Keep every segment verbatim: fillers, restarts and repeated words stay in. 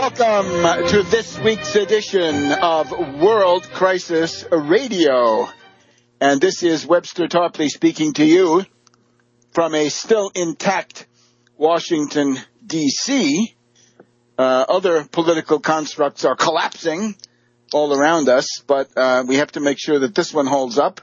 Welcome to this week's edition of World Crisis Radio. And this is Webster Tarpley speaking to you from a still intact Washington, D C Uh, other political constructs are collapsing all around us, but uh, we have to make sure that this one holds up.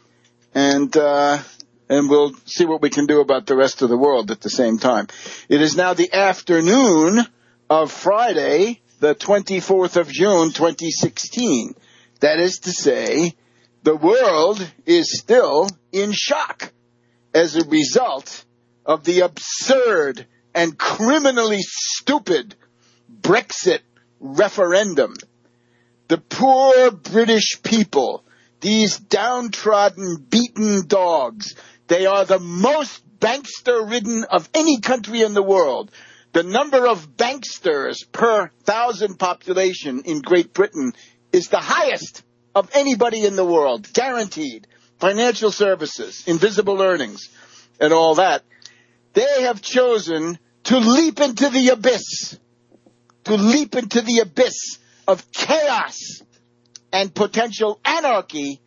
And uh, and we'll see what we can do about the rest of the world at the same time. It is now the afternoon of Friday, the twenty-fourth of June, twenty sixteen. That is to say, the world is still in shock as a result of the absurd and criminally stupid Brexit referendum. The poor British people, these downtrodden, beaten dogs, they are the most bankster-ridden of any country in the world. The number of banksters per thousand population in Great Britain is the highest of anybody in the world, guaranteed. Financial services, invisible earnings, and all that. They have chosen to leap into the abyss, to leap into the abyss of chaos and potential anarchy.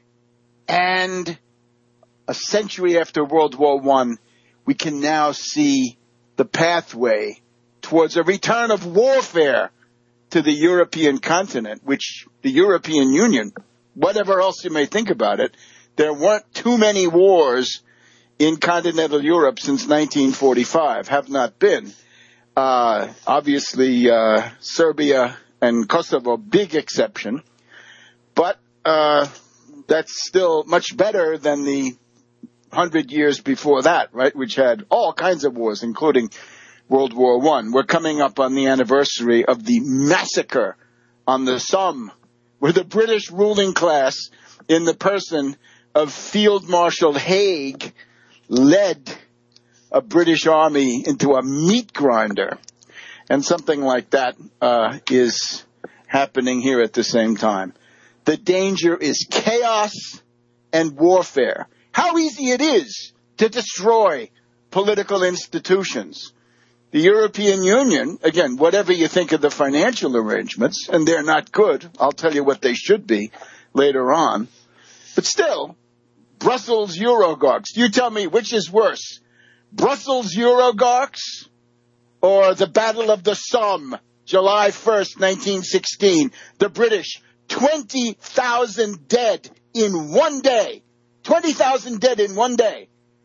And a century after World War One, we can now see the pathway towards a return of warfare to the European continent, which the European Union, whatever else you may think about it, there weren't too many wars in continental Europe since nineteen forty-five, have not been. Uh, obviously, uh, Serbia and Kosovo, big exception, but uh, that's still much better than the hundred years before that, right, which had all kinds of wars, including World War One. We're coming up on the anniversary of the massacre on the Somme, where the British ruling class, in the person of Field Marshal Haig, led a British army into a meat grinder. And something like that uh, is happening here at the same time. The danger is chaos and warfare. How easy it is to destroy political institutions. The European Union, again, whatever you think of the financial arrangements, and they're not good, I'll tell you what they should be later on, but still, Brussels Eurogorks. You tell me which is worse, Brussels Eurogorks or the Battle of the Somme, July first, nineteen sixteen. The British, twenty thousand dead in one day. twenty thousand dead in one day.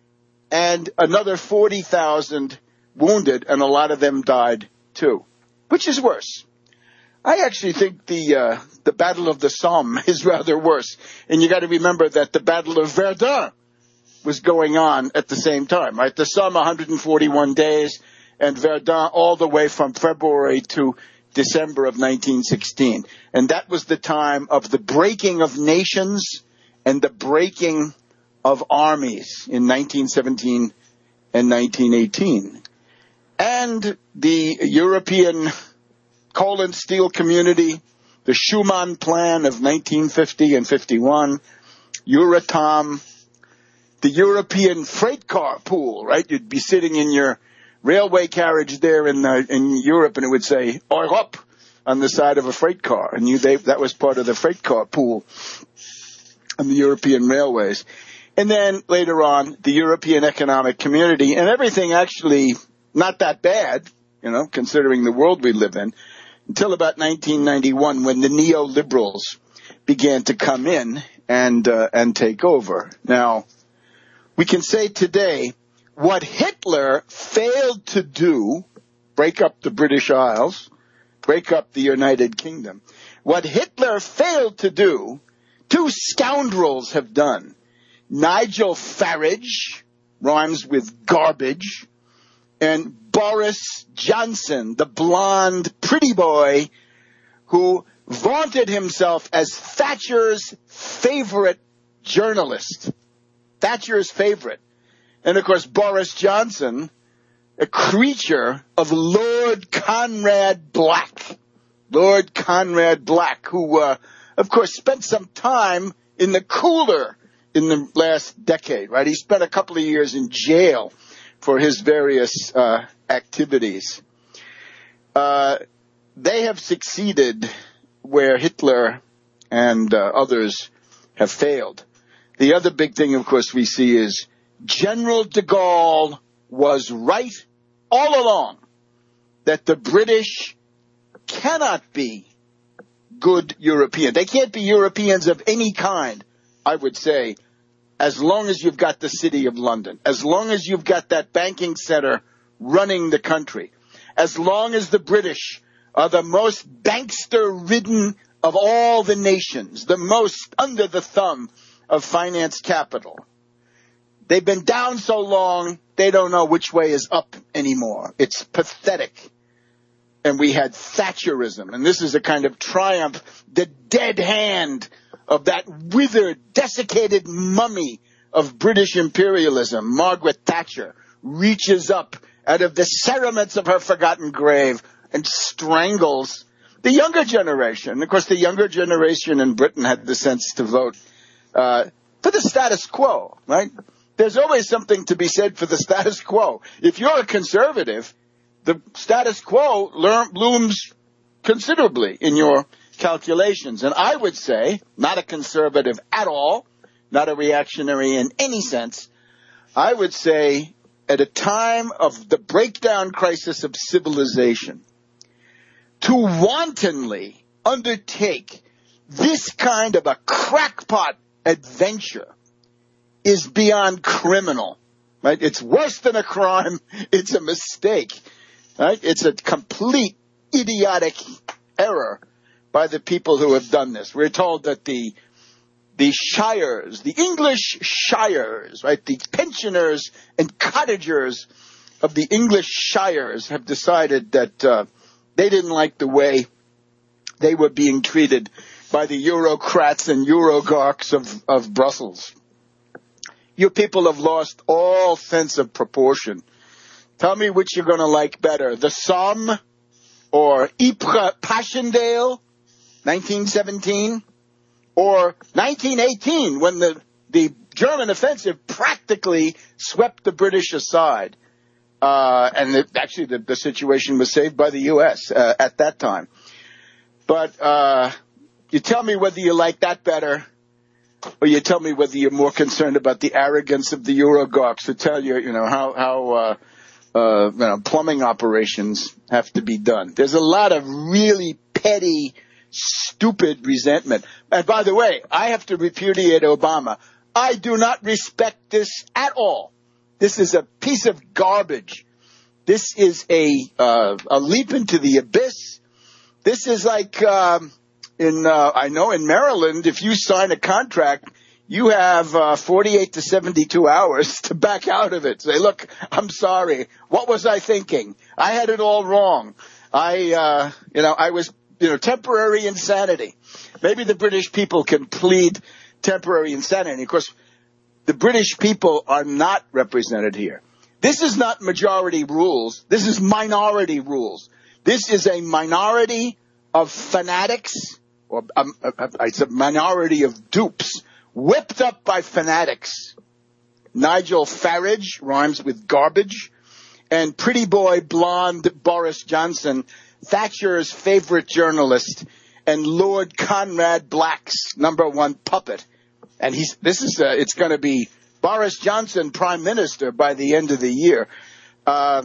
And another forty thousand wounded, and a lot of them died too. Which is worse? I actually think the uh, the Battle of the Somme is rather worse. And you got to remember that the Battle of Verdun was going on at the same time, right? The Somme, one hundred forty-one days, and Verdun all the way from February to December of nineteen sixteen. And that was the time of the breaking of nations and the breaking of armies in nineteen seventeen and nineteen eighteen. And the European coal and steel community, the Schuman Plan of nineteen fifty and fifty-one, Euratom, the European freight car pool, right? You'd be sitting in your railway carriage there in the, in Europe, and it would say Europe on the side of a freight car, and you they, that was part of the freight car pool on the European railways. And then later on, the European Economic Community, and everything actually not that bad, you know, considering the world we live in, until about nineteen ninety-one, when the neoliberals began to come in and uh, and take over. Now, we can say today what Hitler failed to do, break up the British Isles, break up the United Kingdom, what Hitler failed to do, two scoundrels have done. Nigel Farage, rhymes with garbage, and Boris Johnson, the blonde pretty boy who vaunted himself as Thatcher's favorite journalist. Thatcher's favorite. And, of course, Boris Johnson, a creature of Lord Conrad Black. Lord Conrad Black, who, uh, of course, spent some time in the cooler in the last decade, right? He spent a couple of years in jail for his various uh, activities. Uh, they have succeeded where Hitler and uh, others have failed. The other big thing, of course, we see is General de Gaulle was right all along that the British cannot be good European. They can't be Europeans of any kind, I would say, as long as you've got the City of London, as long as you've got that banking center running the country, as long as the British are the most bankster-ridden of all the nations, the most under the thumb of finance capital. They've been down so long, they don't know which way is up anymore. It's pathetic. And we had Thatcherism, and this is a kind of triumph, the dead hand of that withered, desiccated mummy of British imperialism. Margaret Thatcher reaches up out of the cerements of her forgotten grave and strangles the younger generation. Of course, the younger generation in Britain had the sense to vote uh, for the status quo, right? There's always something to be said for the status quo. If you're a conservative, the status quo looms considerably in your calculations. And I would say, not a conservative at all, not a reactionary in any sense, I would say at a time of the breakdown crisis of civilization, to wantonly undertake this kind of a crackpot adventure is beyond criminal, right? It's worse than a crime. It's a mistake, right? It's a complete idiotic error by the people who have done this. We're told that the the shires, the English shires, right, the pensioners and cottagers of the English shires have decided that uh, they didn't like the way they were being treated by the Eurocrats and Eurogorks of, of Brussels. You people have lost all sense of proportion. Tell me which you're going to like better, the Somme or Ypres Passchendaele, nineteen seventeen, or nineteen eighteen, when the, the German offensive practically swept the British aside. Uh, and the, actually the, the situation was saved by the U S uh, at that time. But uh, you tell me whether you like that better, or you tell me whether you're more concerned about the arrogance of the Eurogorks who tell you, you know, how, how uh, uh, you know, plumbing operations have to be done. There's a lot of really petty, stupid resentment. And by the way, I have to repudiate Obama. I do not respect this at all. This is a piece of garbage. This is a uh, a leap into the abyss. This is like um, in uh, I know in Maryland, if you sign a contract, you have uh, forty-eight to seventy-two hours to back out of it. Say, look, I'm sorry. What was I thinking? I had it all wrong. I, uh, you know, I was, you know, temporary insanity. Maybe the British people can plead temporary insanity. Of course, the British people are not represented here. This is not majority rules. This is minority rules. This is a minority of fanatics, or um, uh, it's a minority of dupes, whipped up by fanatics. Nigel Farage rhymes with garbage, and pretty boy blonde Boris Johnson, Thatcher's favorite journalist, and Lord Conrad Black's number one puppet. And he's, this is, uh, it's going to be Boris Johnson prime minister by the end of the year. Uh,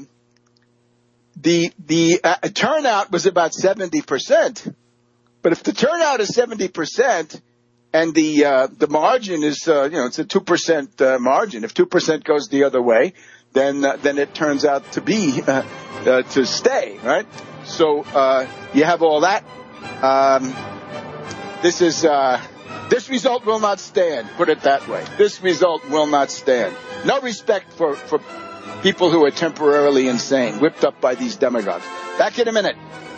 the, the uh, turnout was about seventy percent. But if the turnout is seventy percent and the, uh, the margin is, uh, you know, it's a two percent uh, margin. If two percent goes the other way, then, uh, then it turns out to be, uh, uh, to stay, right? So, uh, you have all that. Um, this is, uh, This result will not stand, put it that way. This result will not stand. No respect for, for people who are temporarily insane, whipped up by these demagogues. Back in a minute.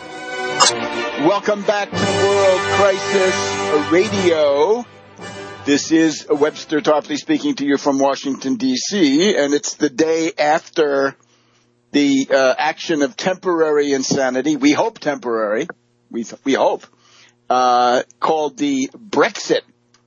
Welcome back to World Crisis Radio. This is Webster Tarpley speaking to you from Washington, D C, and it's the day after the uh, action of temporary insanity. We hope temporary. We, th- we hope. Uh, called the Brexit,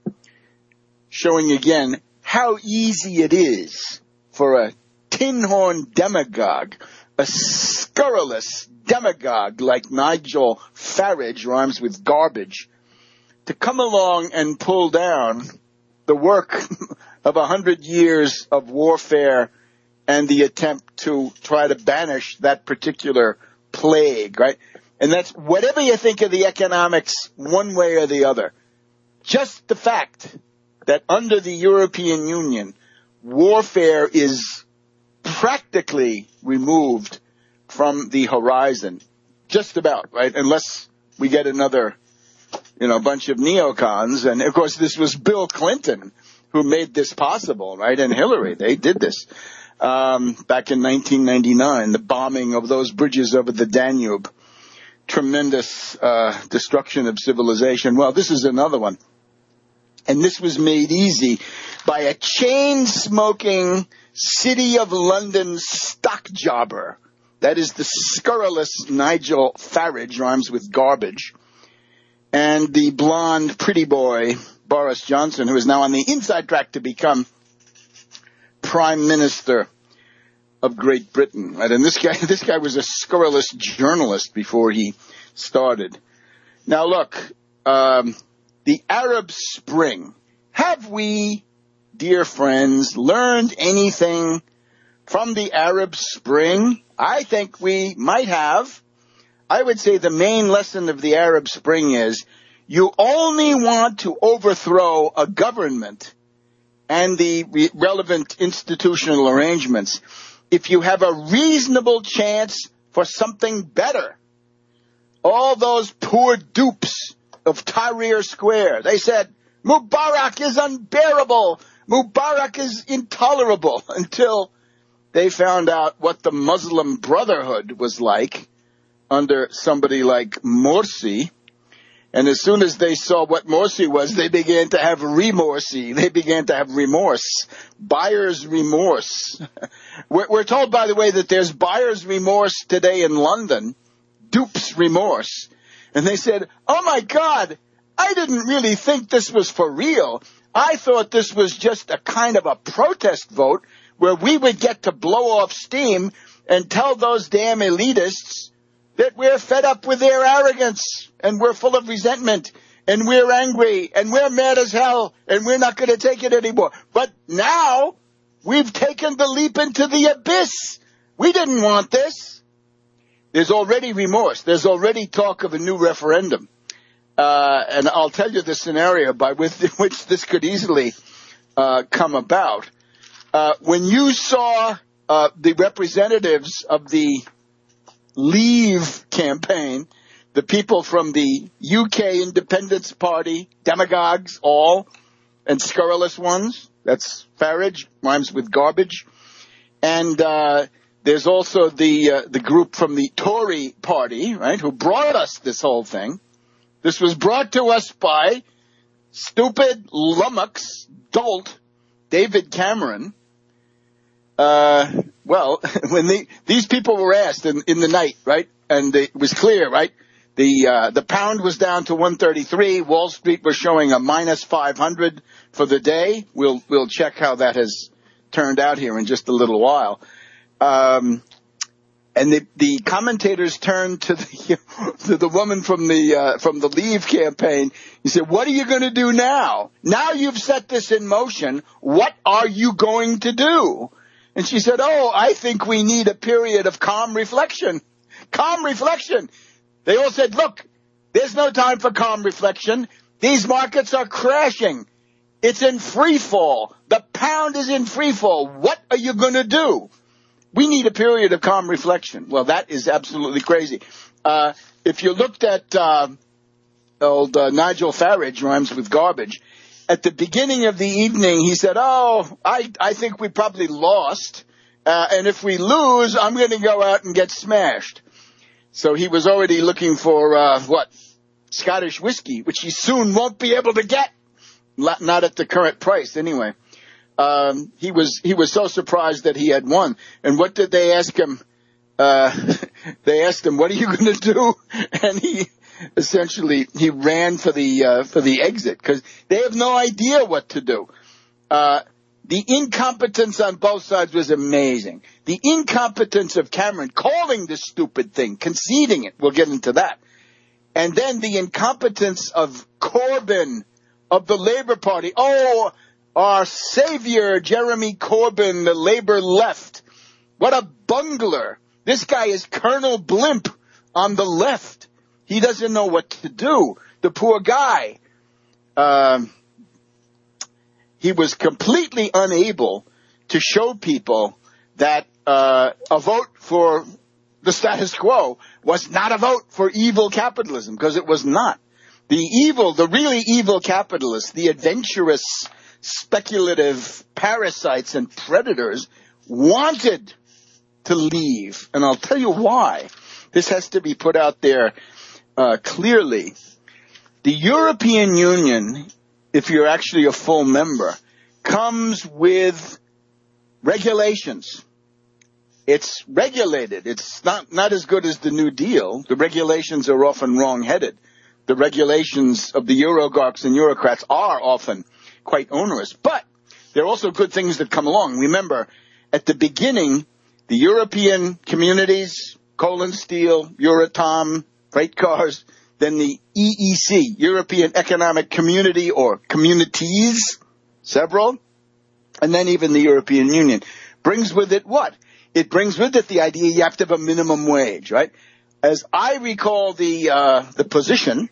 showing again how easy it is for a tin horn demagogue, a scurrilous demagogue like Nigel Farage, rhymes with garbage, to come along and pull down the work of a hundred years of warfare and the attempt to try to banish that particular plague, right? And that's, whatever you think of the economics, one way or the other, just the fact that under the European Union, warfare is practically removed from the horizon, just about, right? Unless we get another, you know, bunch of neocons. And of course, this was Bill Clinton who made this possible, right? And Hillary, they did this um, back in nineteen ninety-nine, the bombing of those bridges over the Danube. Tremendous uh, destruction of civilization. Well, this is another one. And this was made easy by a chain-smoking City of London stock jobber. That is the scurrilous Nigel Farage, rhymes with garbage. And the blonde pretty boy, Boris Johnson, who is now on the inside track to become Prime Minister of Great Britain. Right? And this guy, this guy was a scurrilous journalist before he started. Now look, um, the Arab Spring. Have we, dear friends, learned anything from the Arab Spring? I think we might have. I would say the main lesson of the Arab Spring is you only want to overthrow a government and the re- relevant institutional arrangements if you have a reasonable chance for something better. All those poor dupes of Tahrir Square, they said, Mubarak is unbearable. Mubarak is intolerable, until they found out what the Muslim Brotherhood was like under somebody like Morsi. And as soon as they saw what Morsi was, they began to have remorse. They began to have remorse. Buyer's remorse. we're, we're told, by the way, that there's buyer's remorse today in London, dupe's remorse. And they said, oh my God, I didn't really think this was for real. I thought this was just a kind of a protest vote where we would get to blow off steam and tell those damn elitists that we're fed up with their arrogance and we're full of resentment and we're angry and we're mad as hell and we're not going to take it anymore. But now we've taken the leap into the abyss. We didn't want this. There's already remorse. There's already talk of a new referendum. Uh, and I'll tell you the scenario by with which this could easily uh, come about. Uh, when you saw uh, the representatives of the Leave campaign, the people from the U K Independence Party, demagogues all, and scurrilous ones, that's Farage, rhymes with garbage, and uh, there's also the uh, the group from the Tory party, right, who brought us this whole thing. This was brought to us by stupid lummox, dolt, David Cameron. Uh, well, when the, these people were asked in, in the night, right, and it was clear, right, the uh, the pound was down to one thirty-three. Wall Street was showing a minus five hundred for the day. We'll we'll check how that has turned out here in just a little while. Um, and the the commentators turned to the to the woman from the uh, from the Leave campaign. He said, "What are you going to do now? Now you've set this in motion. What are you going to do?" And she said, oh, I think we need a period of calm reflection. Calm reflection. They all said, look, there's no time for calm reflection. These markets are crashing. It's in free fall. The pound is in free fall. What are you going to do? We need a period of calm reflection. Well, that is absolutely crazy. Uh, if you looked at uh, old uh, Nigel Farage, rhymes with garbage, at the beginning of the evening, he said, oh, I, I think we probably lost, uh, and if we lose, I'm going to go out and get smashed. So he was already looking for, uh, what, Scottish whiskey, which he soon won't be able to get, not at the current price anyway. Um, he was he was so surprised that he had won. And what did they ask him? Uh, they asked him, what are you going to do? And he... Essentially, he ran for the uh, for the exit because they have no idea what to do. Uh, The incompetence on both sides was amazing. The incompetence of Cameron calling this stupid thing, conceding it. We'll get into that. And then the incompetence of Corbyn, of the Labour Party. Oh, our savior, Jeremy Corbyn, the Labour left. What a bungler. This guy is Colonel Blimp on the left. He doesn't know what to do. The poor guy. Um... He was completely unable to show people that uh, a vote for the status quo was not a vote for evil capitalism, because it was not. The evil, the really evil capitalists, the adventurous, speculative parasites and predators wanted to leave. And I'll tell you why. This has to be put out there uh, clearly. The European Union, if you're actually a full member, comes with regulations. It's regulated. It's not, not as good as the New Deal. The regulations are often wrong-headed. The regulations of the Eurogarchs and Eurocrats are often quite onerous. But there are also good things that come along. Remember, at the beginning, the European communities, coal and steel, Euratom, freight cars, then the E E C, European Economic Community or communities, several, and then even the European Union, brings with it what? It brings with it the idea you have to have a minimum wage, right? As I recall the uh, the position,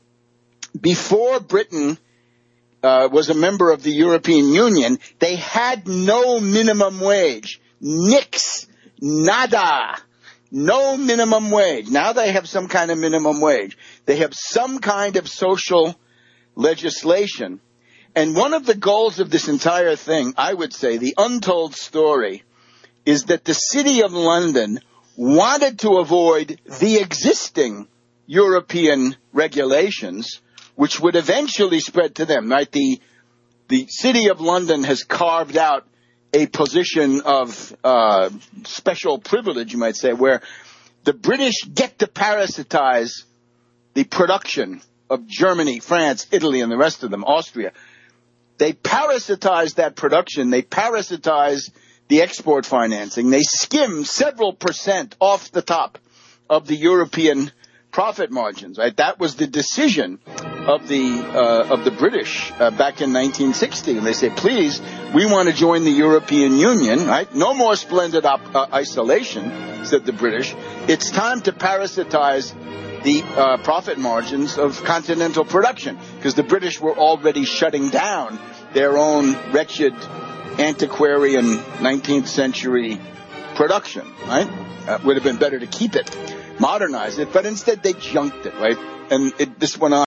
before Britain uh, was a member of the European Union, they had no minimum wage. Nix. Nada. No minimum wage. Now they have some kind of minimum wage. They have some kind of social legislation. And one of the goals of this entire thing, I would say, the untold story, is that the City of London wanted to avoid the existing European regulations, which would eventually spread to them, right? The, the City of London has carved out a position of uh, special privilege, you might say, where the British get to parasitize the production of Germany, France, Italy, and the rest of them, Austria. They parasitize that production. They parasitize the export financing. They skim several percent off the top of the European profit margins, right? That was the decision of the uh, of the British uh, back in nineteen sixty. And they say, please, we want to join the European Union, right? No more splendid op- uh, isolation, said the British. It's time to parasitize the uh, profit margins of continental production, because the British were already shutting down their own wretched antiquarian nineteenth century production, right? Uh, would have been better to keep it, modernize it, but instead they junked it, right? And it, this went on.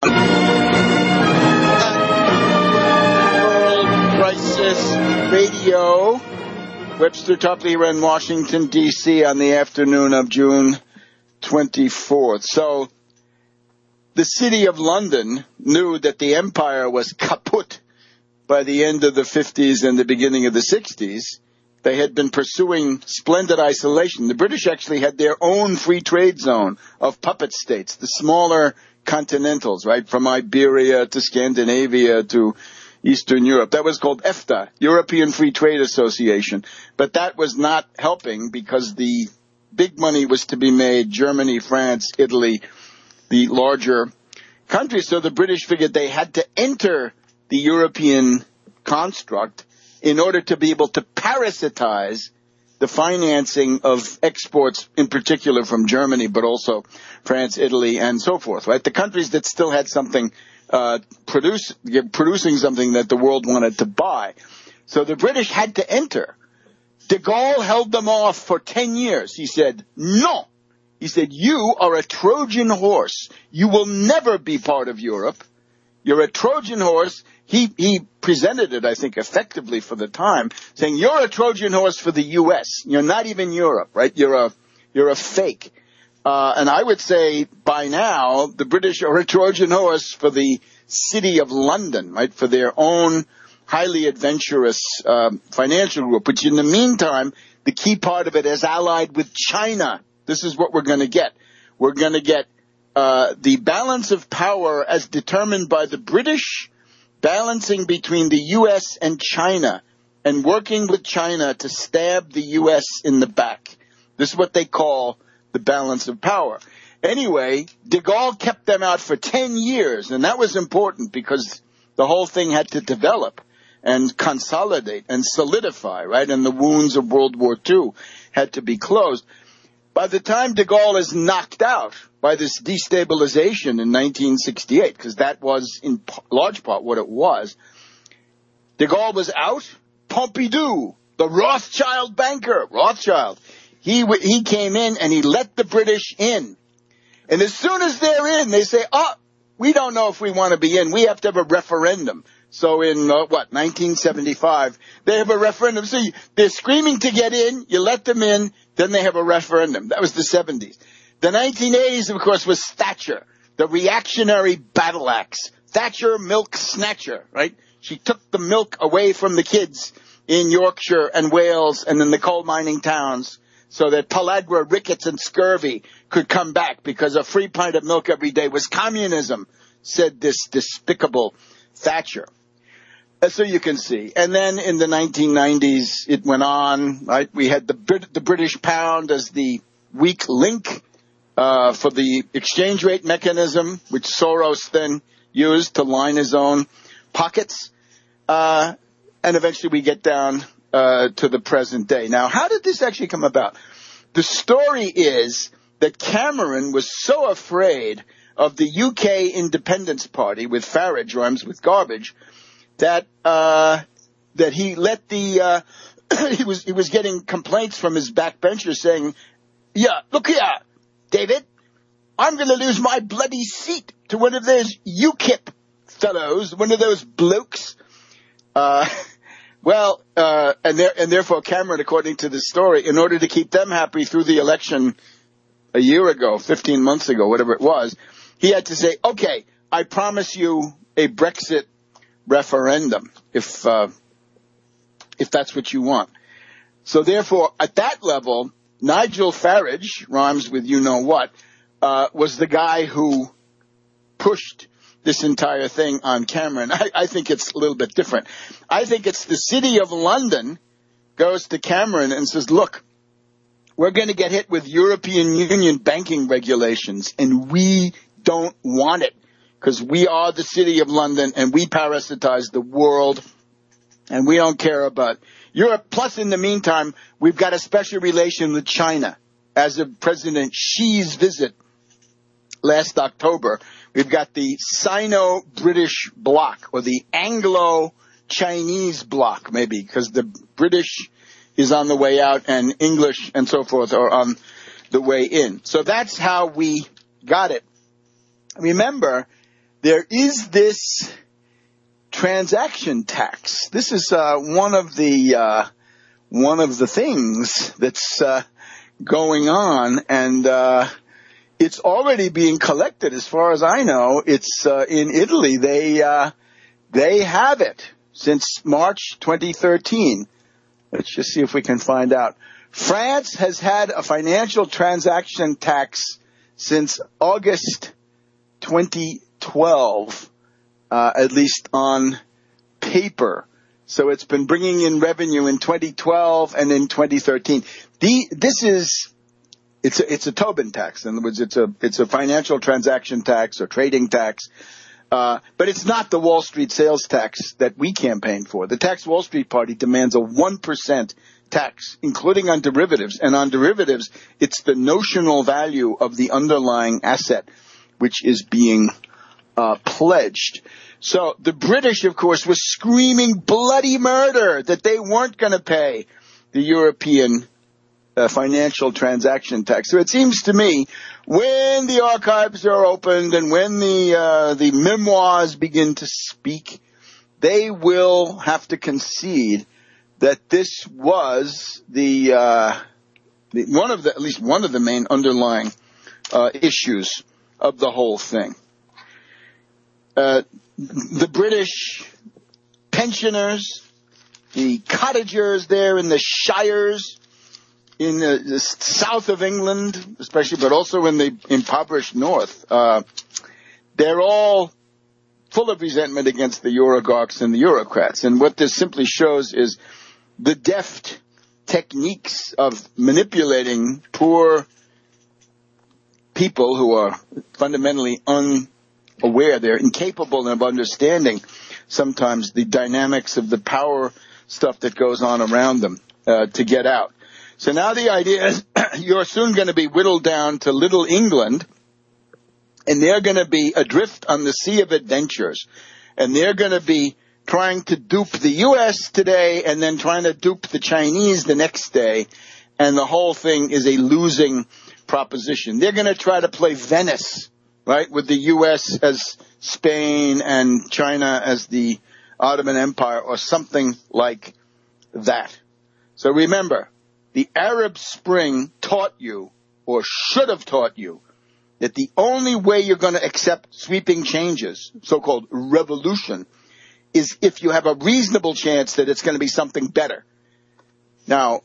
World Crisis Radio, Webster Topley here in Washington, D C on the afternoon of June twenty-fourth. So the City of London knew that the empire was kaput by the end of the fifties and the beginning of the sixties. They had been pursuing splendid isolation. The British actually had their own free trade zone of puppet states, the smaller continentals, right, from Iberia to Scandinavia to Eastern Europe. That was called EFTA, European Free Trade Association. But that was not helping because the big money was to be made, Germany, France, Italy, the larger countries. So the British figured they had to enter the European construct in order to be able to parasitize the financing of exports, in particular from Germany, but also France, Italy, and so forth, right? The countries that still had something, uh, produce, producing something that the world wanted to buy. So the British had to enter. De Gaulle held them off for ten years. He said, no. He said, you are a Trojan horse. You will never be part of Europe. You're a Trojan horse. He, he presented it, I think, effectively for the time, saying, you're a Trojan horse for the U S. You're not even Europe, right? You're a, you're a fake. Uh, and I would say by now, the British are a Trojan horse for the City of London, right? For their own highly adventurous, uh, financial group, which in the meantime, the key part of it is allied with China. This is what we're going to get. We're going to get, uh, the balance of power as determined by the British, balancing between the U S and China and working with China to stab the U S in the back. This is what they call the balance of power. Anyway, de Gaulle kept them out for ten years, and that was important because the whole thing had to develop and consolidate and solidify, right? And the wounds of World War Two had to be closed. By the time de Gaulle is knocked out by this destabilization in nineteen sixty-eight, because that was in large part what it was, de Gaulle was out. Pompidou, the Rothschild banker, Rothschild, he he came in and he let the British in. And as soon as they're in, they say, oh, we don't know if we want to be in. We have to have a referendum. So in, uh, what, nineteen seventy-five, they have a referendum. So you, they're screaming to get in. You let them in. Then they have a referendum. That was the seventies. The nineteen eighties, of course, was Thatcher, the reactionary battle axe. Thatcher, milk snatcher, right? She took the milk away from the kids in Yorkshire and Wales and in the coal mining towns so that pellagra, rickets, and scurvy could come back because a free pint of milk every day was communism, said this despicable Thatcher. So you can see. And then in the nineteen nineties, it went on, right? We had the, Brit- the British pound as the weak link uh, for the exchange rate mechanism, which Soros then used to line his own pockets. Uh, and eventually we get down uh, to the present day. Now, how did this actually come about? The story is that Cameron was so afraid of the U K Independence Party with Farage, rhymes with garbage, that uh, that he let the uh, he was he was getting complaints from his backbenchers saying, "Yeah, look here, David, I'm going to lose my bloody seat to one of those U KIP fellows, one of those blokes." Uh, well, uh, and there, and therefore Cameron, according to the story, in order to keep them happy through the election a year ago, fifteen months ago, whatever it was, he had to say, "Okay, I promise you a Brexit referendum if uh, if that's what you want." So therefore, at that level, Nigel Farage, rhymes with you know what, uh, was the guy who pushed this entire thing on Cameron. I, I think it's a little bit different. I think it's the city of London goes to Cameron and says, look, we're going to get hit with European Union banking regulations, and we don't want it because we are the city of London and we parasitize the world and we don't care about Europe. Plus, in the meantime, we've got a special relation with China. As of President Xi's visit last October, we've got the Sino-British bloc, or the Anglo-Chinese bloc, maybe, because the British is on the way out and English and so forth are on the way in. So that's how we got it. Remember, there is this transaction tax. This is uh, one of the uh, one of the things that's uh, going on, and uh, it's already being collected. As far as I know, it's uh, in Italy. They uh, they have it since March twenty thirteen. Let's just see if we can find out. France has had a financial transaction tax since August twenty twelve, uh, at least on paper. So it's been bringing in revenue in twenty twelve and in twenty thirteen. The, this is, it's a, it's a Tobin tax. In other words, it's a, it's a financial transaction tax or trading tax. Uh, but it's not the Wall Street sales tax that we campaign for. The Tax Wall Street Party demands a one percent tax, including on derivatives. And on derivatives, it's the notional value of the underlying asset which is being uh, pledged. So the British, of course, were screaming bloody murder that they weren't going to pay the European uh, financial transaction tax. So it seems to me, when the archives are opened and when the uh, the memoirs begin to speak, they will have to concede that this was the, uh, the one of the at least one of the main underlying uh, issues of the whole thing. Uh, the British pensioners, the cottagers there in the shires, in the, the south of England, especially, but also in the impoverished north, uh, they're all full of resentment against the oligarchs and the Eurocrats. And what this simply shows is the deft techniques of manipulating poor people who are fundamentally unaware. They're incapable of understanding sometimes the dynamics of the power stuff that goes on around them uh, to get out. So now the idea is you're soon going to be whittled down to Little England, and they're going to be adrift on the sea of adventures, and they're going to be trying to dupe the U S today and then trying to dupe the Chinese the next day, and the whole thing is a losing proposition. They're going to try to play Venice, right, with the U S as Spain and China as the Ottoman Empire or something like that. So remember, the Arab Spring taught you, or should have taught you, that the only way you're going to accept sweeping changes, so-called revolution, is if you have a reasonable chance that it's going to be something better. Now,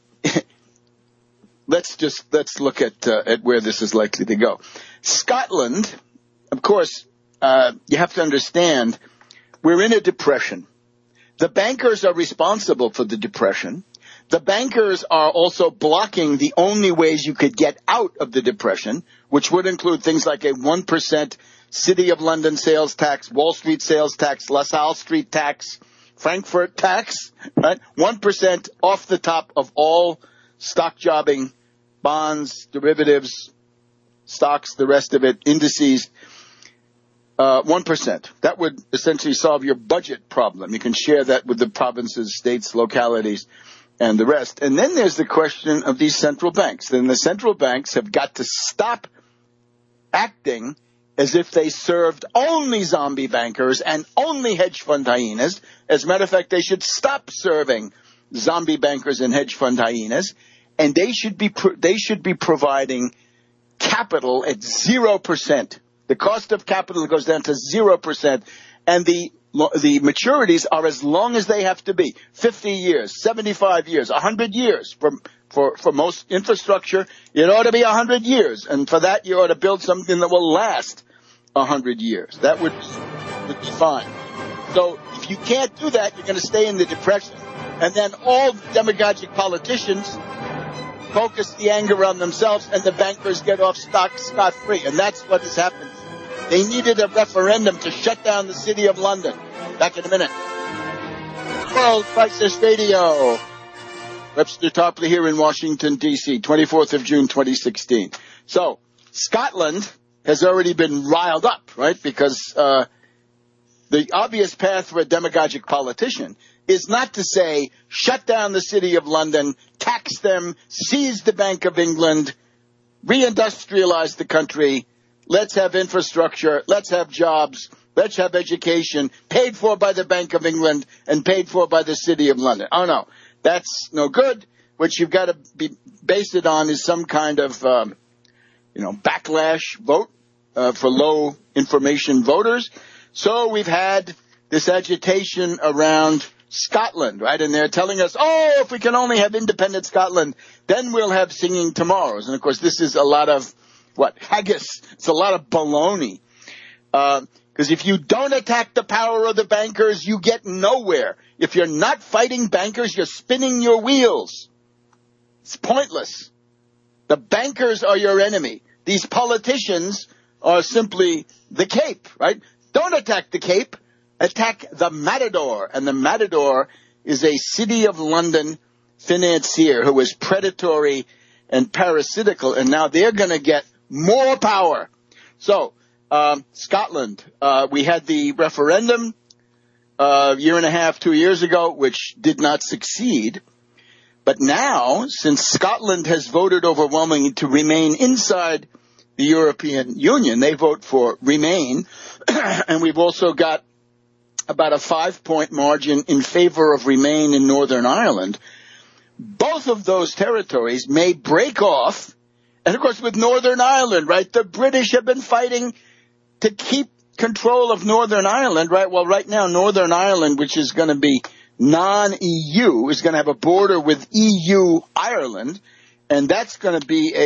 let's just let's look at uh, at where this is likely to go. Scotland, of course, uh, you have to understand, we're in a depression. The bankers are responsible for the depression. The bankers are also blocking the only ways you could get out of the depression, which would include things like a one percent City of London sales tax, Wall Street sales tax, LaSalle Street tax, Frankfurt tax, right? one percent off the top of all stock jobbing, bonds, derivatives, stocks, the rest of it, indices. Uh, one percent. That would essentially solve your budget problem. You can share that with the provinces, states, localities, and the rest. And then there's the question of these central banks. Then the central banks have got to stop acting as if they served only zombie bankers and only hedge fund hyenas. As a matter of fact, they should stop serving zombie bankers and hedge fund hyenas, and they should be pro- they should be providing capital at zero percent. The cost of capital goes down to zero percent, and the the maturities are as long as they have to be: fifty years, seventy-five years, one hundred years. For for for most infrastructure, it ought to be one hundred years, and for that you ought to build something that will last one hundred years. That would would be fine. So if you can't do that, you're going to stay in the depression, and then all demagogic politicians focus the anger on themselves, and the bankers get off stock scot-free, and that's what has happened. They needed a referendum to shut down the City of London. Back in a minute. World Crisis Radio. Webster Tarpley here in Washington, D C, twenty-fourth of June, twenty sixteen. So, Scotland has already been riled up, right? Because uh, the obvious path for a demagogic politician is not to say, shut down the City of London, tax them, seize the Bank of England, reindustrialize the country, let's have infrastructure, let's have jobs, let's have education, paid for by the Bank of England and paid for by the City of London. Oh, no, that's no good. What you've got to be based it on is some kind of, um, you know, backlash vote uh, for low information voters. So we've had this agitation around Scotland, right? And they're telling us, oh, if we can only have independent Scotland, then we'll have singing tomorrows. And, of course, this is a lot of, what, haggis. It's a lot of baloney. Because uh, if you don't attack the power of the bankers, you get nowhere. If you're not fighting bankers, you're spinning your wheels. It's pointless. The bankers are your enemy. These politicians are simply the Cape, right? Don't attack the Cape. Attack the Matador. And the Matador is a City of London financier who is predatory and parasitical, and now they're going to get more power. So, um, Scotland, uh, we had the referendum uh, a year and a half, two years ago, which did not succeed. But now, since Scotland has voted overwhelmingly to remain inside the European Union, they vote for remain, and we've also got about a five-point margin in favor of remain in Northern Ireland. Both of those territories may break off, and of course with Northern Ireland, right, the British have been fighting to keep control of Northern Ireland, right? Well, right now Northern Ireland, which is going to be non-E U, is going to have a border with E U Ireland, and that's going to be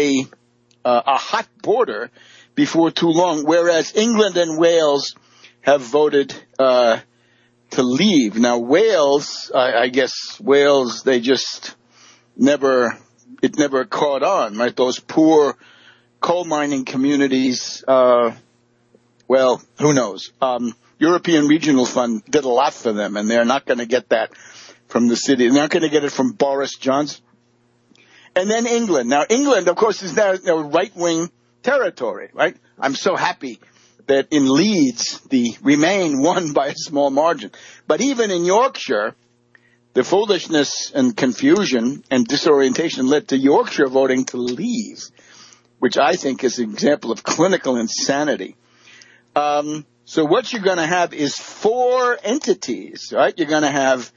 a uh, a hot border before too long, whereas England and Wales have voted uh to leave. Now, Wales, I, I guess Wales, they just never, it never caught on, right? Those poor coal mining communities, uh, well, who knows? Um, European Regional Fund did a lot for them, and they're not going to get that from the city. They're not going to get it from Boris Johnson. And then England. Now, England, of course, is now a right-wing territory, right? I'm so happy that in Leeds, the Remain won by a small margin. But even in Yorkshire, the foolishness and confusion and disorientation led to Yorkshire voting to leave, which I think is an example of clinical insanity. Um, so what you're going to have is four entities, right? You're going to have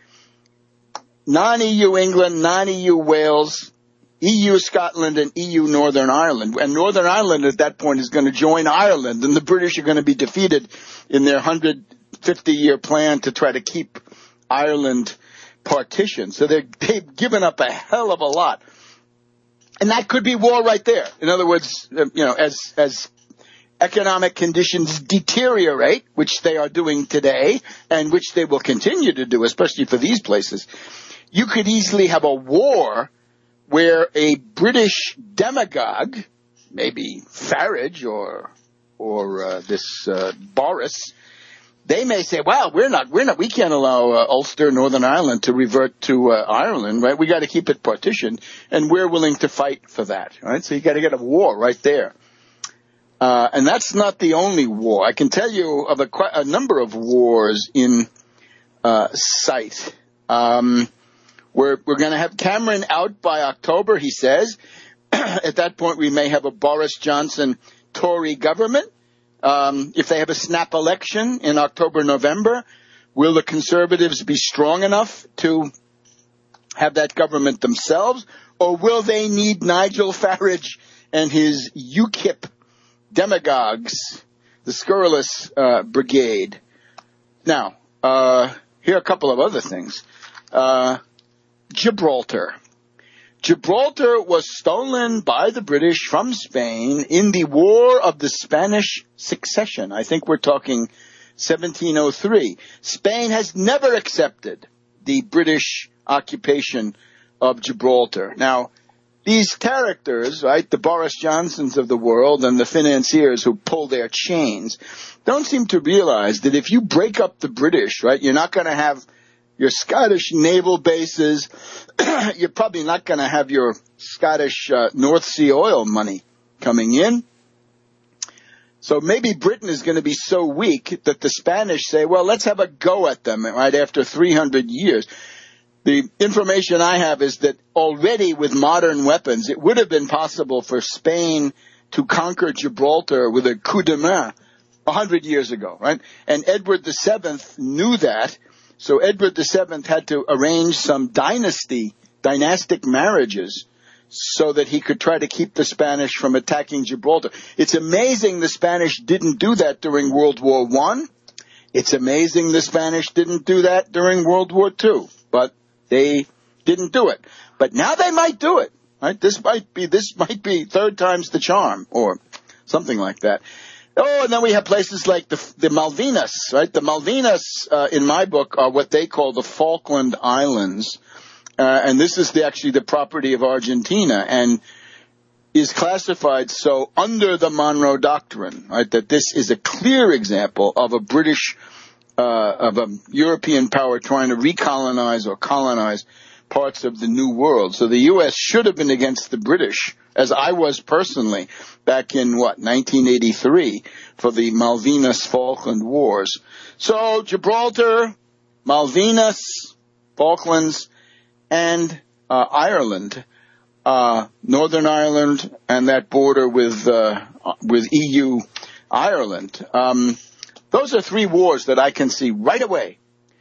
non-E U England, non-E U Wales, E U Scotland, and E U Northern Ireland. And Northern Ireland at that point is going to join Ireland, and the British are going to be defeated in their one hundred fifty year plan to try to keep Ireland partitioned. So they're, they've given up a hell of a lot. And that could be war right there. In other words, you know, as as economic conditions deteriorate, which they are doing today, and which they will continue to do, especially for these places, you could easily have a war where a British demagogue, maybe Farage or or uh, this uh, Boris, they may say, "Well, we're not, we're not, we can't allow uh, Ulster, Northern Ireland to revert to uh, Ireland, right? We got to keep it partitioned, and we're willing to fight for that, right? So you got to get a war right there." Uh, and that's not the only war. I can tell you of a, a number of wars in uh, sight. Um, we're we're going to have Cameron out by October, he says. At that point, we may have a Boris Johnson Tory government. Um, if they have a snap election in October, November, will the Conservatives be strong enough to have that government themselves? Or will they need Nigel Farage and his UKIP demagogues, the scurrilous uh, brigade? Now, uh, here are a couple of other things. Uh, Gibraltar. Gibraltar was stolen by the British from Spain in the War of the Spanish Succession. I think we're talking seventeen oh three. Spain has never accepted the British occupation of Gibraltar. Now, these characters, right, the Boris Johnsons of the world and the financiers who pull their chains, don't seem to realize that if you break up the British, right, you're not going to have your Scottish naval bases. You're probably not going to have your Scottish uh, North Sea oil money coming in. So maybe Britain is going to be so weak that the Spanish say, well, let's have a go at them, right, after three hundred years. The information I have is that already with modern weapons, it would have been possible for Spain to conquer Gibraltar with a coup de main a hundred years ago, right? And Edward the Seventh knew that. So Edward the Seventh had to arrange some dynasty, dynastic marriages so that he could try to keep the Spanish from attacking Gibraltar. It's amazing the Spanish didn't do that during World War One. It's amazing the Spanish didn't do that during World War Two. But they didn't do it. But now they might do it, right? This might be, this might be third time's the charm or something like that. Oh, and then we have places like the, the Malvinas, right? The Malvinas, uh, in my book, are what they call the Falkland Islands. Uh, and this is the, actually the property of Argentina and is classified so under the Monroe Doctrine, right? That this is a clear example of a British, uh, of a European power trying to recolonize or colonize parts of the New World. So the U S should have been against the British, as I was personally, back in, what, nineteen eighty-three, for the Malvinas Falkland Wars. So Gibraltar, Malvinas, Falklands, and uh, Ireland, uh, Northern Ireland, and that border with uh, with E U Ireland. Um, those are three wars that I can see right away.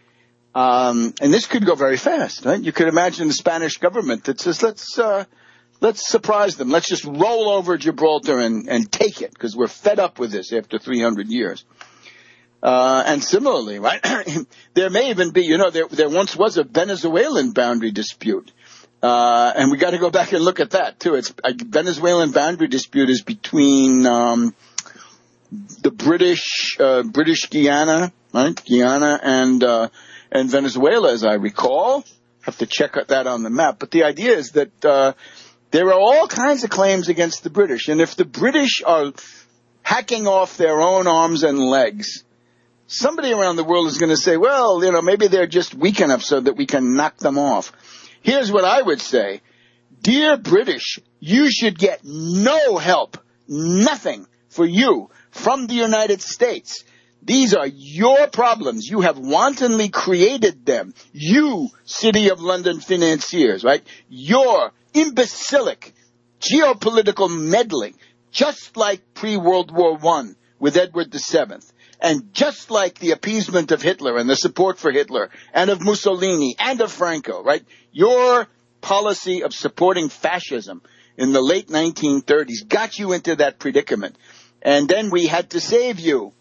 Um, and this could go very fast, right? You could imagine the Spanish government that says, let's, uh, let's surprise them. Let's just roll over Gibraltar and, and take it because we're fed up with this after three hundred years. Uh, and similarly, right? There may even be, you know, there, there once was a Venezuelan boundary dispute. Uh, and we got to go back and look at that too. It's a Venezuelan boundary dispute is between, um, the British, uh, British Guiana right? Guyana and uh, and Venezuela, as I recall. Have to check that on the map. But the idea is that uh, there are all kinds of claims against the British. And if the British are hacking off their own arms and legs, somebody around the world is going to say, well, you know, maybe they're just weak enough so that we can knock them off. Here's what I would say. Dear British, you should get no help, nothing for you from the United States. These are your problems. You have wantonly created them. You, City of London financiers, right? Your imbecilic geopolitical meddling, just like pre-World War One with Edward the Seventh, and just like the appeasement of Hitler and the support for Hitler and of Mussolini and of Franco, right? Your policy of supporting fascism in the late nineteen thirties got you into that predicament. And then we had to save you.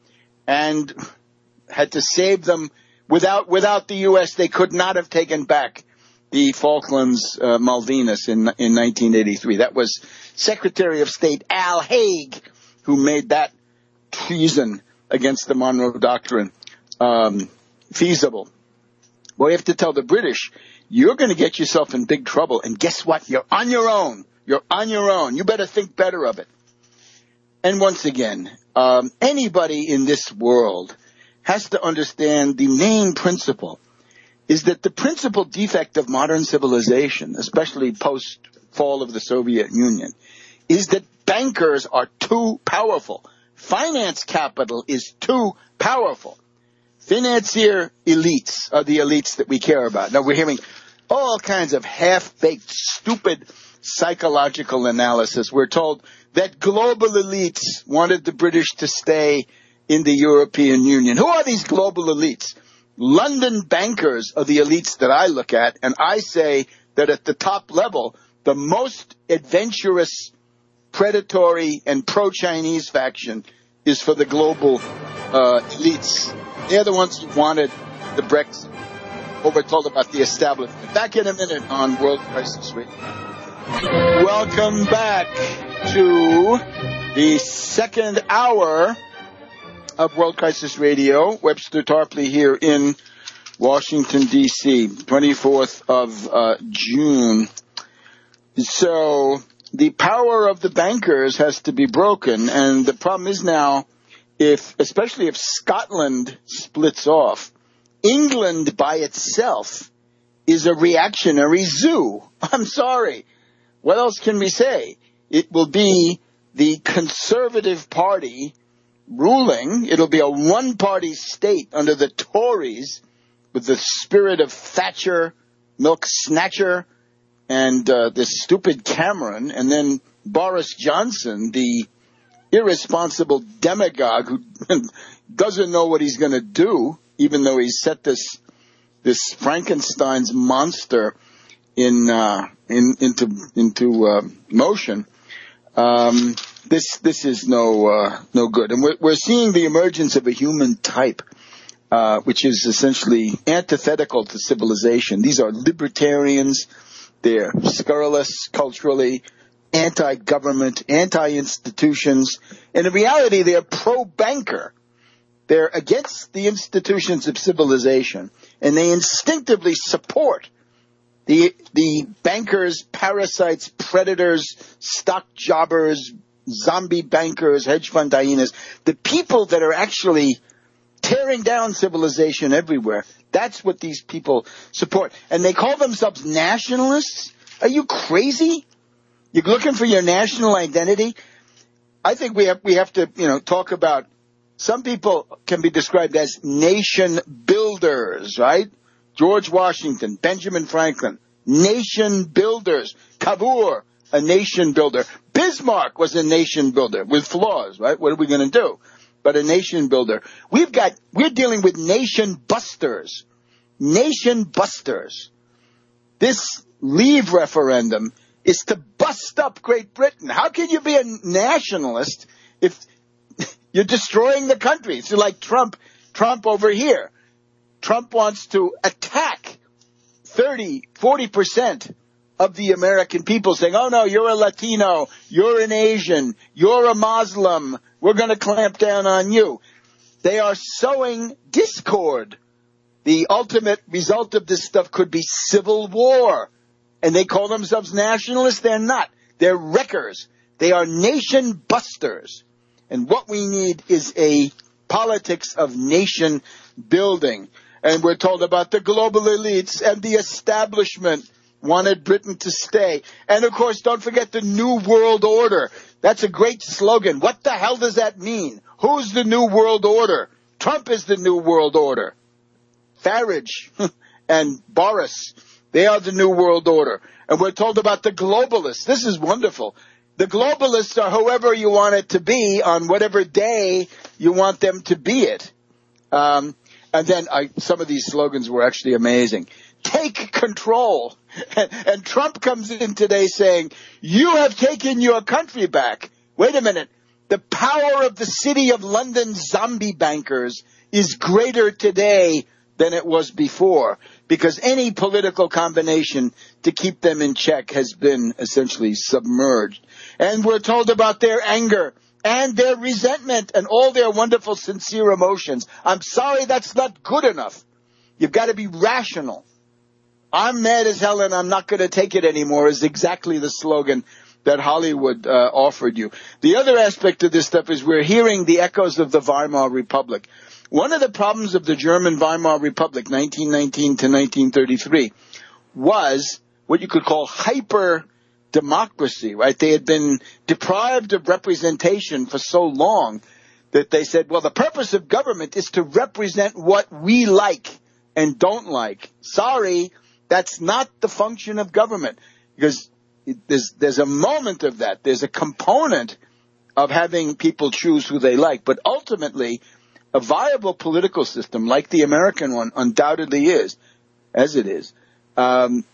And had to save them. Without without the U S, they could not have taken back the Falklands, uh, Malvinas in in nineteen eighty-three. That was Secretary of State Al Haig who made that treason against the Monroe Doctrine um, feasible. Well, you have to tell the British, you're going to get yourself in big trouble. And guess what? You're on your own. You're on your own. You better think better of it. And once again, um, anybody in this world has to understand the main principle is that the principal defect of modern civilization, especially post-fall of the Soviet Union, is that bankers are too powerful. Finance capital is too powerful. Financier elites are the elites that we care about. Now, we're hearing all kinds of half-baked, stupid psychological analysis. We're told that global elites wanted the British to stay in the European Union. Who are these global elites? London bankers are the elites that I look at, and I say that at the top level, the most adventurous, predatory, and pro-Chinese faction is for the global uh, elites. They're the ones who wanted the Brexit. What we're told about the establishment. Back in a minute on World Crisis Radio. Welcome back to the second hour of World Crisis Radio. Webster Tarpley here in Washington, D C, twenty-fourth of uh, June. So the power of the bankers has to be broken, and the problem is now, if especially if Scotland splits off, England by itself is a reactionary zoo. I'm sorry. What else can we say? It will be the Conservative Party ruling. It'll be a one-party state under the Tories with the spirit of Thatcher, Milk Snatcher, and uh, this stupid Cameron, and then Boris Johnson, the irresponsible demagogue who doesn't know what he's going to do, even though he's set this this Frankenstein's monster in uh, in into into uh, motion. Um, this this is no uh, no good, and we're we're seeing the emergence of a human type, uh, which is essentially antithetical to civilization. These are libertarians. They're scurrilous culturally, anti-government, anti-institutions, and in reality, they're pro-banker. They're against the institutions of civilization, and they instinctively support the the bankers, parasites, predators, stock jobbers, zombie bankers, hedge fund hyenas, the people that are actually tearing down civilization everywhere. That's what these people support. And they call themselves nationalists? Are you crazy? You're looking for your national identity? I think we have we have to, you know, talk about, some people can be described as nation builders, right? George Washington, Benjamin Franklin, nation builders. Cavour, a nation builder. Bismarck was a nation builder with flaws, right? What are we going to do? But a nation builder. We've got, we're dealing with nation busters. Nation busters. This Leave referendum is to bust up Great Britain. How can you be a nationalist if you're destroying the country? It's like Trump, Trump over here. Trump wants to attack thirty, forty percent of the American people, saying, oh no, you're a Latino, you're an Asian, you're a Muslim, we're going to clamp down on you. They are sowing discord. The ultimate result of this stuff could be civil war. And they call themselves nationalists. They're not. They're wreckers. They are nation busters. And what we need is a politics of nation building. And we're told about the global elites and the establishment wanted Britain to stay. And, of course, don't forget the New World Order. That's a great slogan. What the hell does that mean? Who's the New World Order? Trump is the New World Order. Farage and Boris, they are the New World Order. And we're told about the globalists. This is wonderful. The globalists are whoever you want it to be on whatever day you want them to be it. Um, and then I, some of these slogans were actually amazing. Take control. And, and Trump comes in today saying, you have taken your country back. Wait a minute. The power of the City of London zombie bankers is greater today than it was before, because any political combination to keep them in check has been essentially submerged. And we're told about their anger and their resentment and all their wonderful, sincere emotions. I'm sorry, that's not good enough. You've got to be rational. I'm mad as hell and I'm not going to take it anymore is exactly the slogan that Hollywood uh, offered you. The other aspect of this stuff is we're hearing the echoes of the Weimar Republic. One of the problems of the German Weimar Republic, nineteen nineteen to nineteen thirty-three, was what you could call hyper-democracy, right? They had been deprived of representation for so long that they said, well, the purpose of government is to represent what we like and don't like. Sorry, that's not the function of government, because there's, there's a moment of that. There's a component of having people choose who they like, but ultimately a viable political system like the American one undoubtedly is, as it is, um,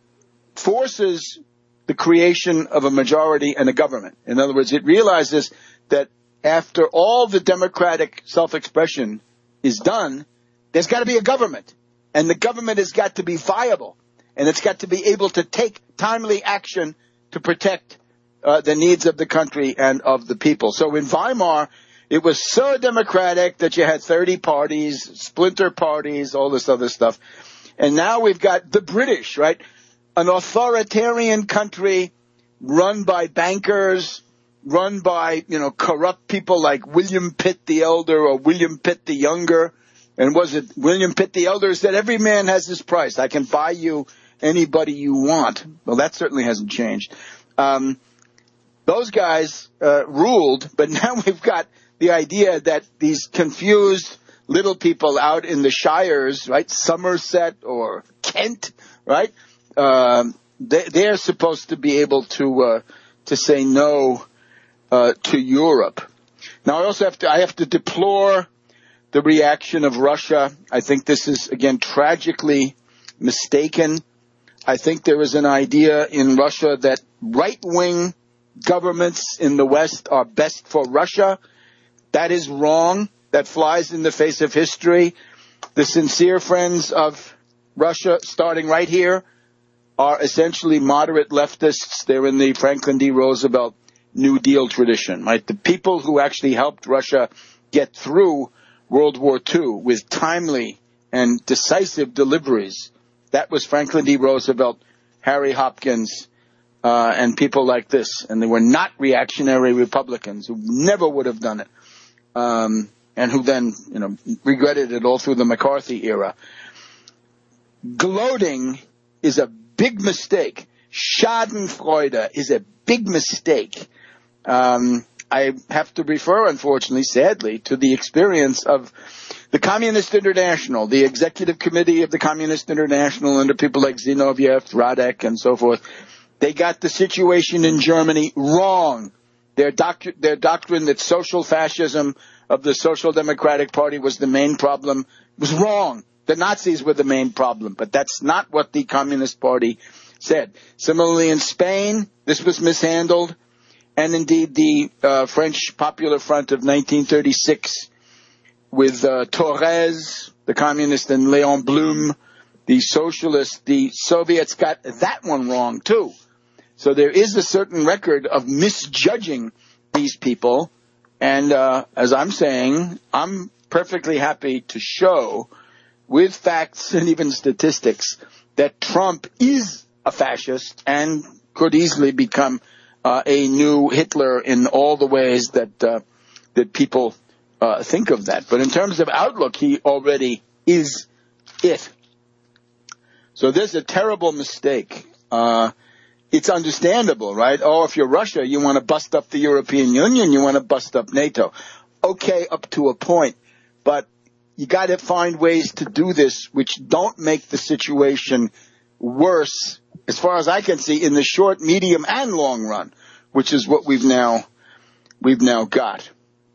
forces the creation of a majority and a government. In other words, it realizes that after all the democratic self-expression is done, there's got to be a government. And the government has got to be viable. And it's got to be able to take timely action to protect uh, the needs of the country and of the people. So in Weimar, it was so democratic that you had thirty parties, splinter parties, all this other stuff. And now we've got the British, right? An authoritarian country run by bankers, run by, you know, corrupt people like William Pitt the Elder or William Pitt the Younger. And was it William Pitt the Elder said, every man has his price. I can buy you anybody you want. Well, that certainly hasn't changed. Um, those guys uh, ruled, but now we've got the idea that these confused little people out in the shires, right, Somerset or Kent, right, um, they, they're supposed to be able to uh, to say no uh, to Europe. Now, I also have to I have to deplore the reaction of Russia. I think this is, again, tragically mistaken. I think there is an idea in Russia that right-wing governments in the West are best for Russia. That is wrong. That flies in the face of history. The sincere friends of Russia, starting right here, are essentially moderate leftists. They're in the Franklin D. Roosevelt New Deal tradition, right? The people who actually helped Russia get through World War Two with timely and decisive deliveries. That was Franklin D. Roosevelt, Harry Hopkins, uh, and people like this. And they were not reactionary Republicans who never would have done it. Um, and who then, you know, regretted it all through the McCarthy era. Gloating is a big mistake. Schadenfreude is a big mistake. Um, I have to refer, unfortunately, sadly, to the experience of the Communist International, the executive committee of the Communist International under people like Zinoviev, Radek, and so forth. They got the situation in Germany wrong. Their, doc- their doctrine that social fascism of the Social Democratic Party was the main problem was wrong. The Nazis were the main problem, but that's not what the Communist Party said. Similarly, in Spain, this was mishandled, and indeed the uh, French Popular Front of nineteen thirty-six with uh, Torres, the communist, and Léon Blum, the socialist, the Soviets got that one wrong too. So there is a certain record of misjudging these people And uh, as I'm saying, I'm perfectly happy to show with facts and even statistics that Trump is a fascist and could easily become uh, a new Hitler in all the ways that uh, that people uh, think of that. But in terms of outlook, he already is it. So there's a terrible mistake. Uh, it's understandable, right? Oh, if you're Russia, you want to bust up the European Union, you want to bust up NATO. Okay, up to a point. But you got to find ways to do this which don't make the situation worse, as far as I can see, in the short, medium, and long run, which is what we've now we've now got.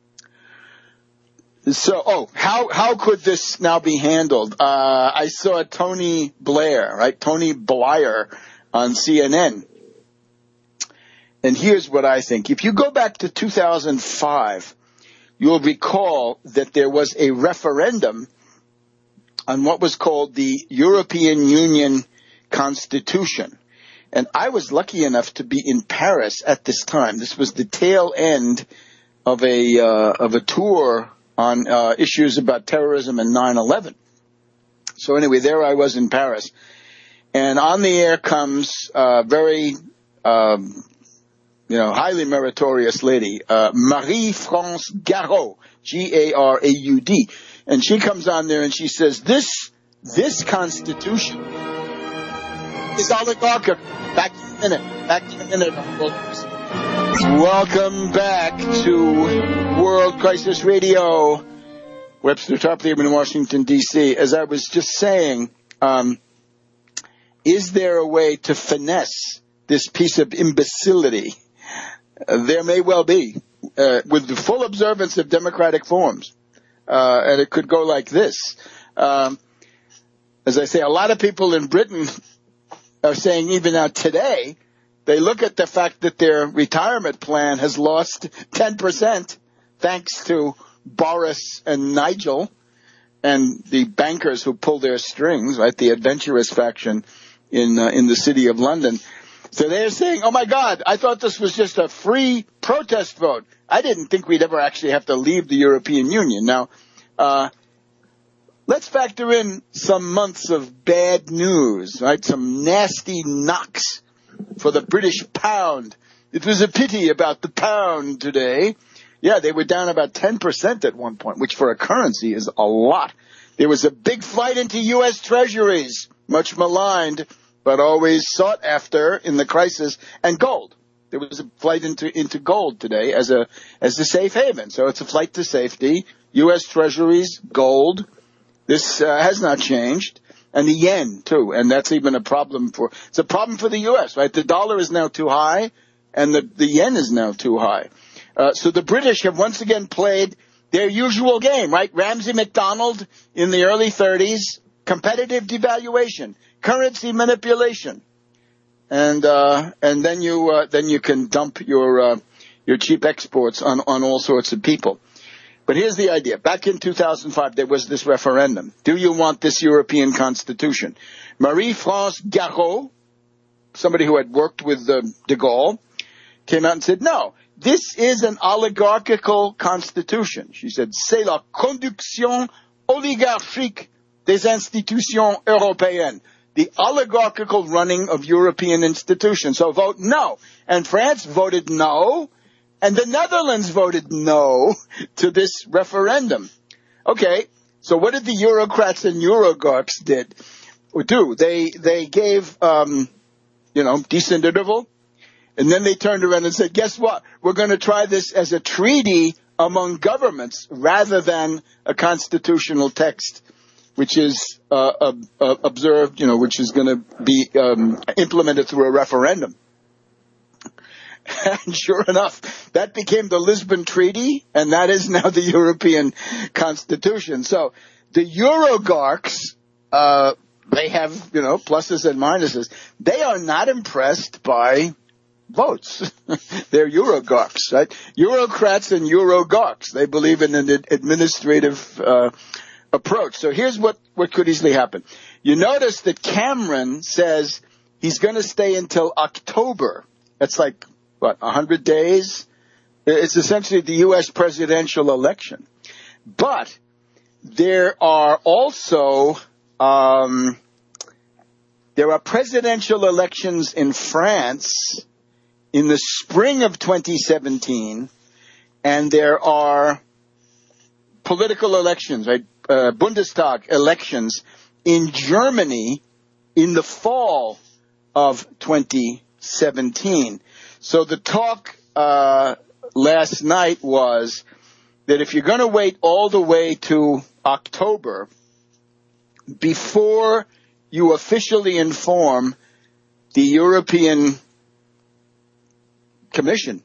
So, oh, how how could this now be handled? Uh, I saw Tony Blair, right? Tony Blair on C N N. And here's what I think. If you go back to two thousand five, you'll recall that there was a referendum on what was called the European Union Constitution. And I was lucky enough to be in Paris at this time. This was the tail end of a uh, of a tour on uh, issues about terrorism and nine eleven. So anyway, there I was in Paris. And on the air comes a very, um, you know, highly meritorious lady, uh, Marie-France Garot, G A R A U D. And she comes on there and she says, this, this Constitution is oligarchical. Back in a minute. Back in a minute. Welcome back to World Crisis Radio. Webster Tarpley in Washington, D C. As I was just saying, um, is there a way to finesse this piece of imbecility? Uh, there may well be, uh, with the full observance of democratic forms. Uh, and it could go like this. Um, as I say, a lot of people in Britain are saying even now today, they look at the fact that their retirement plan has lost ten percent thanks to Boris and Nigel and the bankers who pull their strings, right, the adventurous faction in uh, in the city of London. So they're saying, oh, my God, I thought this was just a free protest vote. I didn't think we'd ever actually have to leave the European Union. Now, uh, let's factor in some months of bad news, right, some nasty knocks for the British pound. It was a pity about the pound today. Yeah, they were down about ten percent at one point, which for a currency is a lot. There was a big flight into U S treasuries, much maligned, but always sought after in the crisis, and gold. There was a flight into, into gold today as a, as a safe haven. So it's a flight to safety. U S treasuries, gold. This uh, has not changed. And the yen, too. And that's even a problem for, it's a problem for the U S, right? The dollar is now too high, and the, the yen is now too high. Uh, so the British have once again played their usual game, right? Ramsay MacDonald in the early thirties, competitive devaluation, currency manipulation. And, uh, and then you, uh, then you can dump your, uh, your cheap exports on, on all sorts of people. But here's the idea. Back in two thousand five, there was this referendum. Do you want this European Constitution? Marie-France Garot, somebody who had worked with uh, de Gaulle, came out and said, no, this is an oligarchical constitution. She said, c'est la conduction oligarchique des institutions européennes. The oligarchical running of European institutions. So vote no. And France voted no. And the Netherlands voted no to this referendum. Okay, so what did the Eurocrats and Eurogorks did or do? They they gave, um, you know, decent interval, and then they turned around and said, guess what? We're going to try this as a treaty among governments rather than a constitutional text, which is uh, uh, uh, observed, you know, which is going to be um, implemented through a referendum. And sure enough, that became the Lisbon Treaty, and that is now the European Constitution. So the Eurogorks, uh, they have, you know, pluses and minuses. They are not impressed by votes. They're Eurogorks, right? Eurocrats and Eurogorks. They believe in an administrative uh, approach. So here's what, what could easily happen. You notice that Cameron says he's going to stay until October. That's like, what, one hundred days It's essentially the U S presidential election. But there are also um, there are presidential elections in France in the spring of twenty seventeen, and there are political elections, right? Uh, Bundestag elections in Germany in the fall of twenty seventeen. So the talk uh, last night was that if you're going to wait all the way to October before you officially inform the European Commission,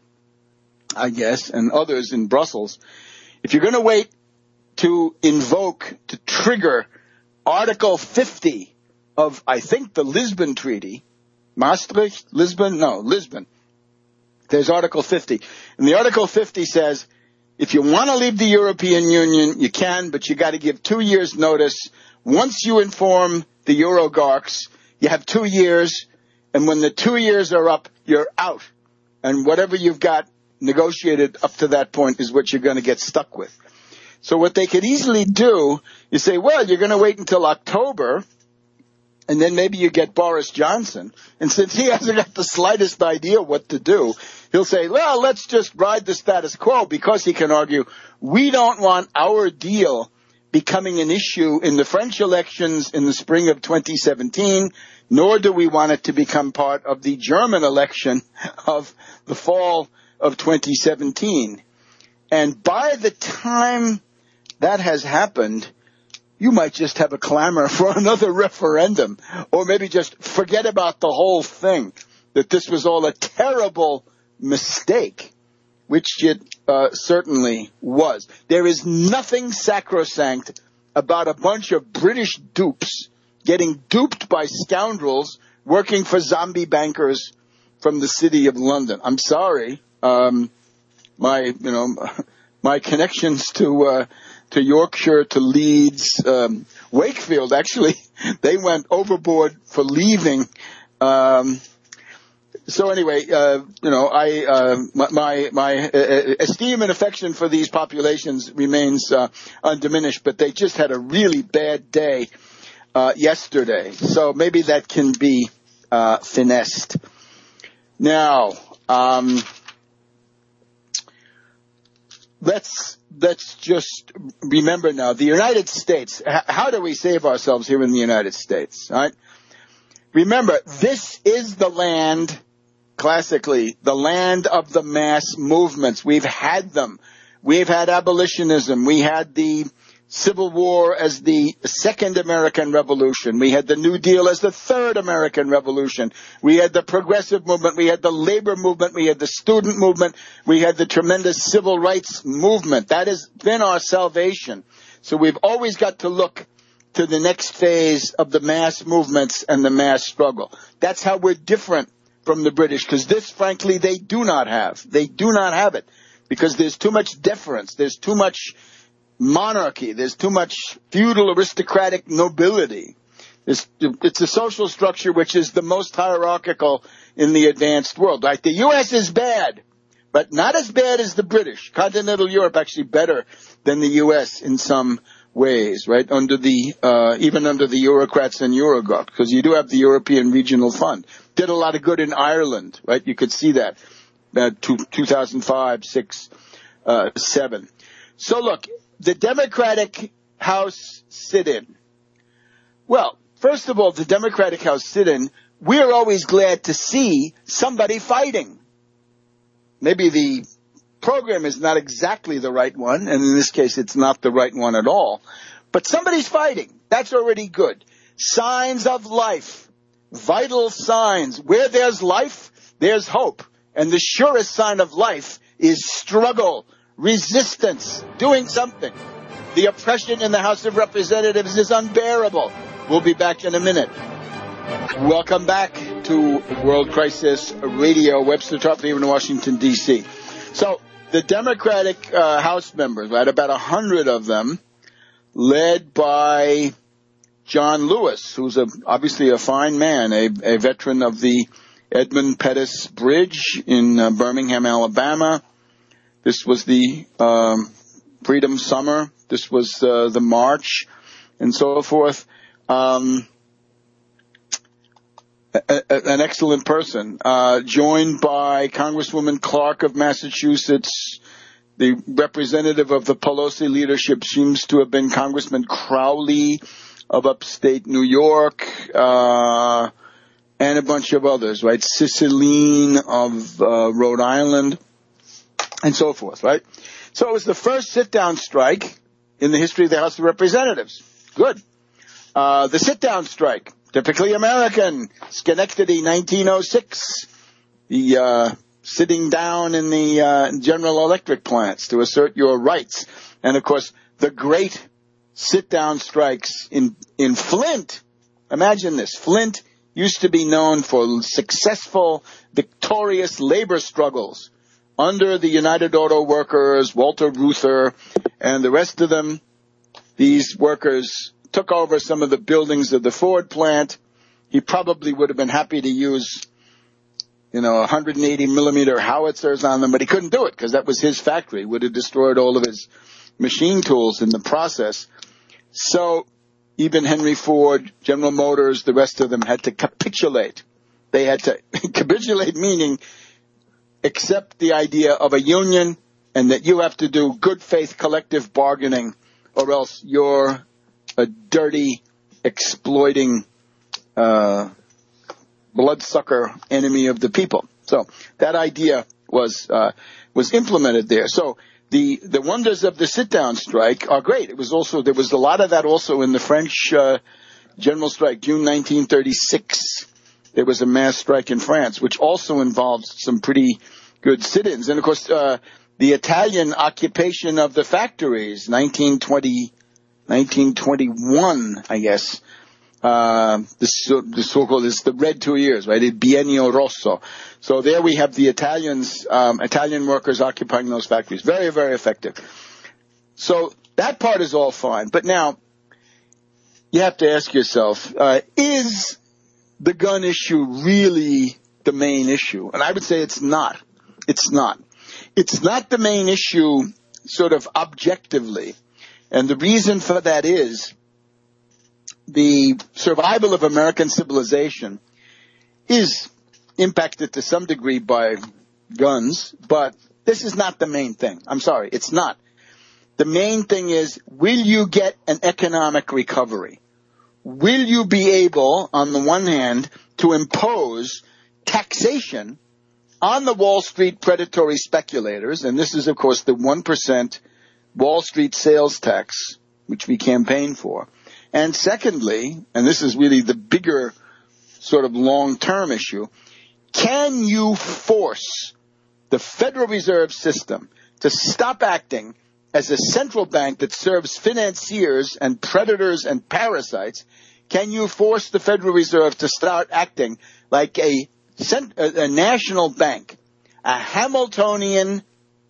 I guess, and others in Brussels, if you're going to wait to invoke, to trigger Article fifty of, I think, the Lisbon Treaty, Maastricht, Lisbon, no, Lisbon. There's Article fifty. And the Article fifty says, if you want to leave the European Union, you can, but you got to give two years' notice. Once you inform the Eurogarchs, you have two years, and when the two years are up, you're out. And whatever you've got negotiated up to that point is what you're going to get stuck with. So what they could easily do is say, well, you're going to wait until October, and then maybe you get Boris Johnson. And since he hasn't got the slightest idea what to do, he'll say, well, let's just ride the status quo, because he can argue, we don't want our deal becoming an issue in the French elections in the spring of twenty seventeen, nor do we want it to become part of the German election of the fall of twenty seventeen. And by the time that has happened, you might just have a clamor for another referendum, or maybe just forget about the whole thing, that this was all a terrible mistake, which it uh, certainly was. There is nothing sacrosanct about a bunch of British dupes getting duped by scoundrels working for zombie bankers from the city of London. I'm sorry, um, my you know my connections to uh, to Yorkshire, to Leeds, um, Wakefield, actually, they went overboard for leaving. Um, so anyway, uh, you know, I uh, my my uh, esteem and affection for these populations remains uh, undiminished, but they just had a really bad day uh, yesterday. So maybe that can be uh, finessed. Now, um, let's let's just remember now, the United States. How do we save ourselves here in the United States? All right? Remember, this is the land, classically, the land of the mass movements. We've had them. We've had abolitionism. We had the Civil War as the Second American Revolution. We had the New Deal as the Third American Revolution. We had the Progressive Movement. We had the Labor Movement. We had the Student Movement. We had the tremendous Civil Rights Movement. That has been our salvation. So we've always got to look to the next phase of the mass movements and the mass struggle. That's how we're different from the British, because this, frankly, they do not have. They do not have it, because there's too much deference. There's too much monarchy. There's too much feudal aristocratic nobility. It's, it's a social structure which is the most hierarchical in the advanced world. Right? The U S is bad, but not as bad as the British. Continental Europe actually better than the U S in some ways, right? Under the uh, even under the Eurocrats and Eurogarch, because you do have the European Regional Fund. Did a lot of good in Ireland, right? You could see that uh, to two thousand five, six, uh, seven. So look, the Democratic House sit-in. Well, first of all, the Democratic House sit-in, we're always glad to see somebody fighting. Maybe the program is not exactly the right one, and in this case it's not the right one at all, but somebody's fighting. That's already good. Signs of life, vital signs. Where there's life, there's hope, and the surest sign of life is struggle, resistance, doing something. The oppression in the House of Representatives is unbearable. We'll be back in a minute. Welcome back to World Crisis Radio. Webster Tarpley here in Washington, D C So the Democratic uh, House members, right, about a hundred of them, led by John Lewis, who's a, obviously a fine man, a, a veteran of the Edmund Pettus Bridge in uh, Birmingham, Alabama, This was the um, Freedom Summer. This was uh, the March, and so forth. Um, a, a, an excellent person, uh, joined by Congresswoman Clark of Massachusetts. The representative of the Pelosi leadership seems to have been Congressman Crowley of upstate New York, uh, and a bunch of others, right? Cicilline of uh, Rhode Island, and so forth, right? So it was the first sit-down strike in the history of the House of Representatives. Good. Uh, the sit-down strike, typically American, Schenectady, nineteen oh six. The uh, sitting down in the uh, General Electric plants to assert your rights. And, of course, the great sit-down strikes in, in Flint. Imagine this. Flint used to be known for successful, victorious labor struggles under the United Auto Workers, Walter Reuther, and the rest of them. These workers took over some of the buildings of the Ford plant. He probably would have been happy to use, you know, one hundred eighty millimeter howitzers on them, but he couldn't do it because that was his factory. It would have destroyed all of his machine tools in the process. So even Henry Ford, General Motors, the rest of them had to capitulate. They had to capitulate, meaning accept the idea of a union and that you have to do good faith collective bargaining, or else you're a dirty, exploiting, uh, bloodsucker enemy of the people. So that idea was uh, was implemented there. So the the wonders of the sit-down strike are great. It was also there was a lot of that also in the French uh, general strike, June nineteen thirty-six. There was a mass strike in France, which also involved some pretty good sit-ins. And of course, uh, the Italian occupation of the factories, nineteen twenty, nineteen twenty-one, I guess. Uh, the, so, the so-called is the Red Two Years, right? The Biennio Rosso. So there we have the Italians, um, Italian workers occupying those factories. Very, very effective. So that part is all fine. But now you have to ask yourself, uh, is the gun issue really the main issue? And I would say it's not. It's not. It's not the main issue sort of objectively. And the reason for that is the survival of American civilization is impacted to some degree by guns, but this is not the main thing. I'm sorry, it's not. The main thing is, will you get an economic recovery? Will you be able, on the one hand, to impose taxation on the Wall Street predatory speculators, and this is, of course, the one percent Wall Street sales tax, which we campaign for. And secondly, and this is really the bigger sort of long-term issue, can you force the Federal Reserve System to stop acting as a central bank that serves financiers and predators and parasites? Can you force the Federal Reserve to start acting like a, a national bank, a Hamiltonian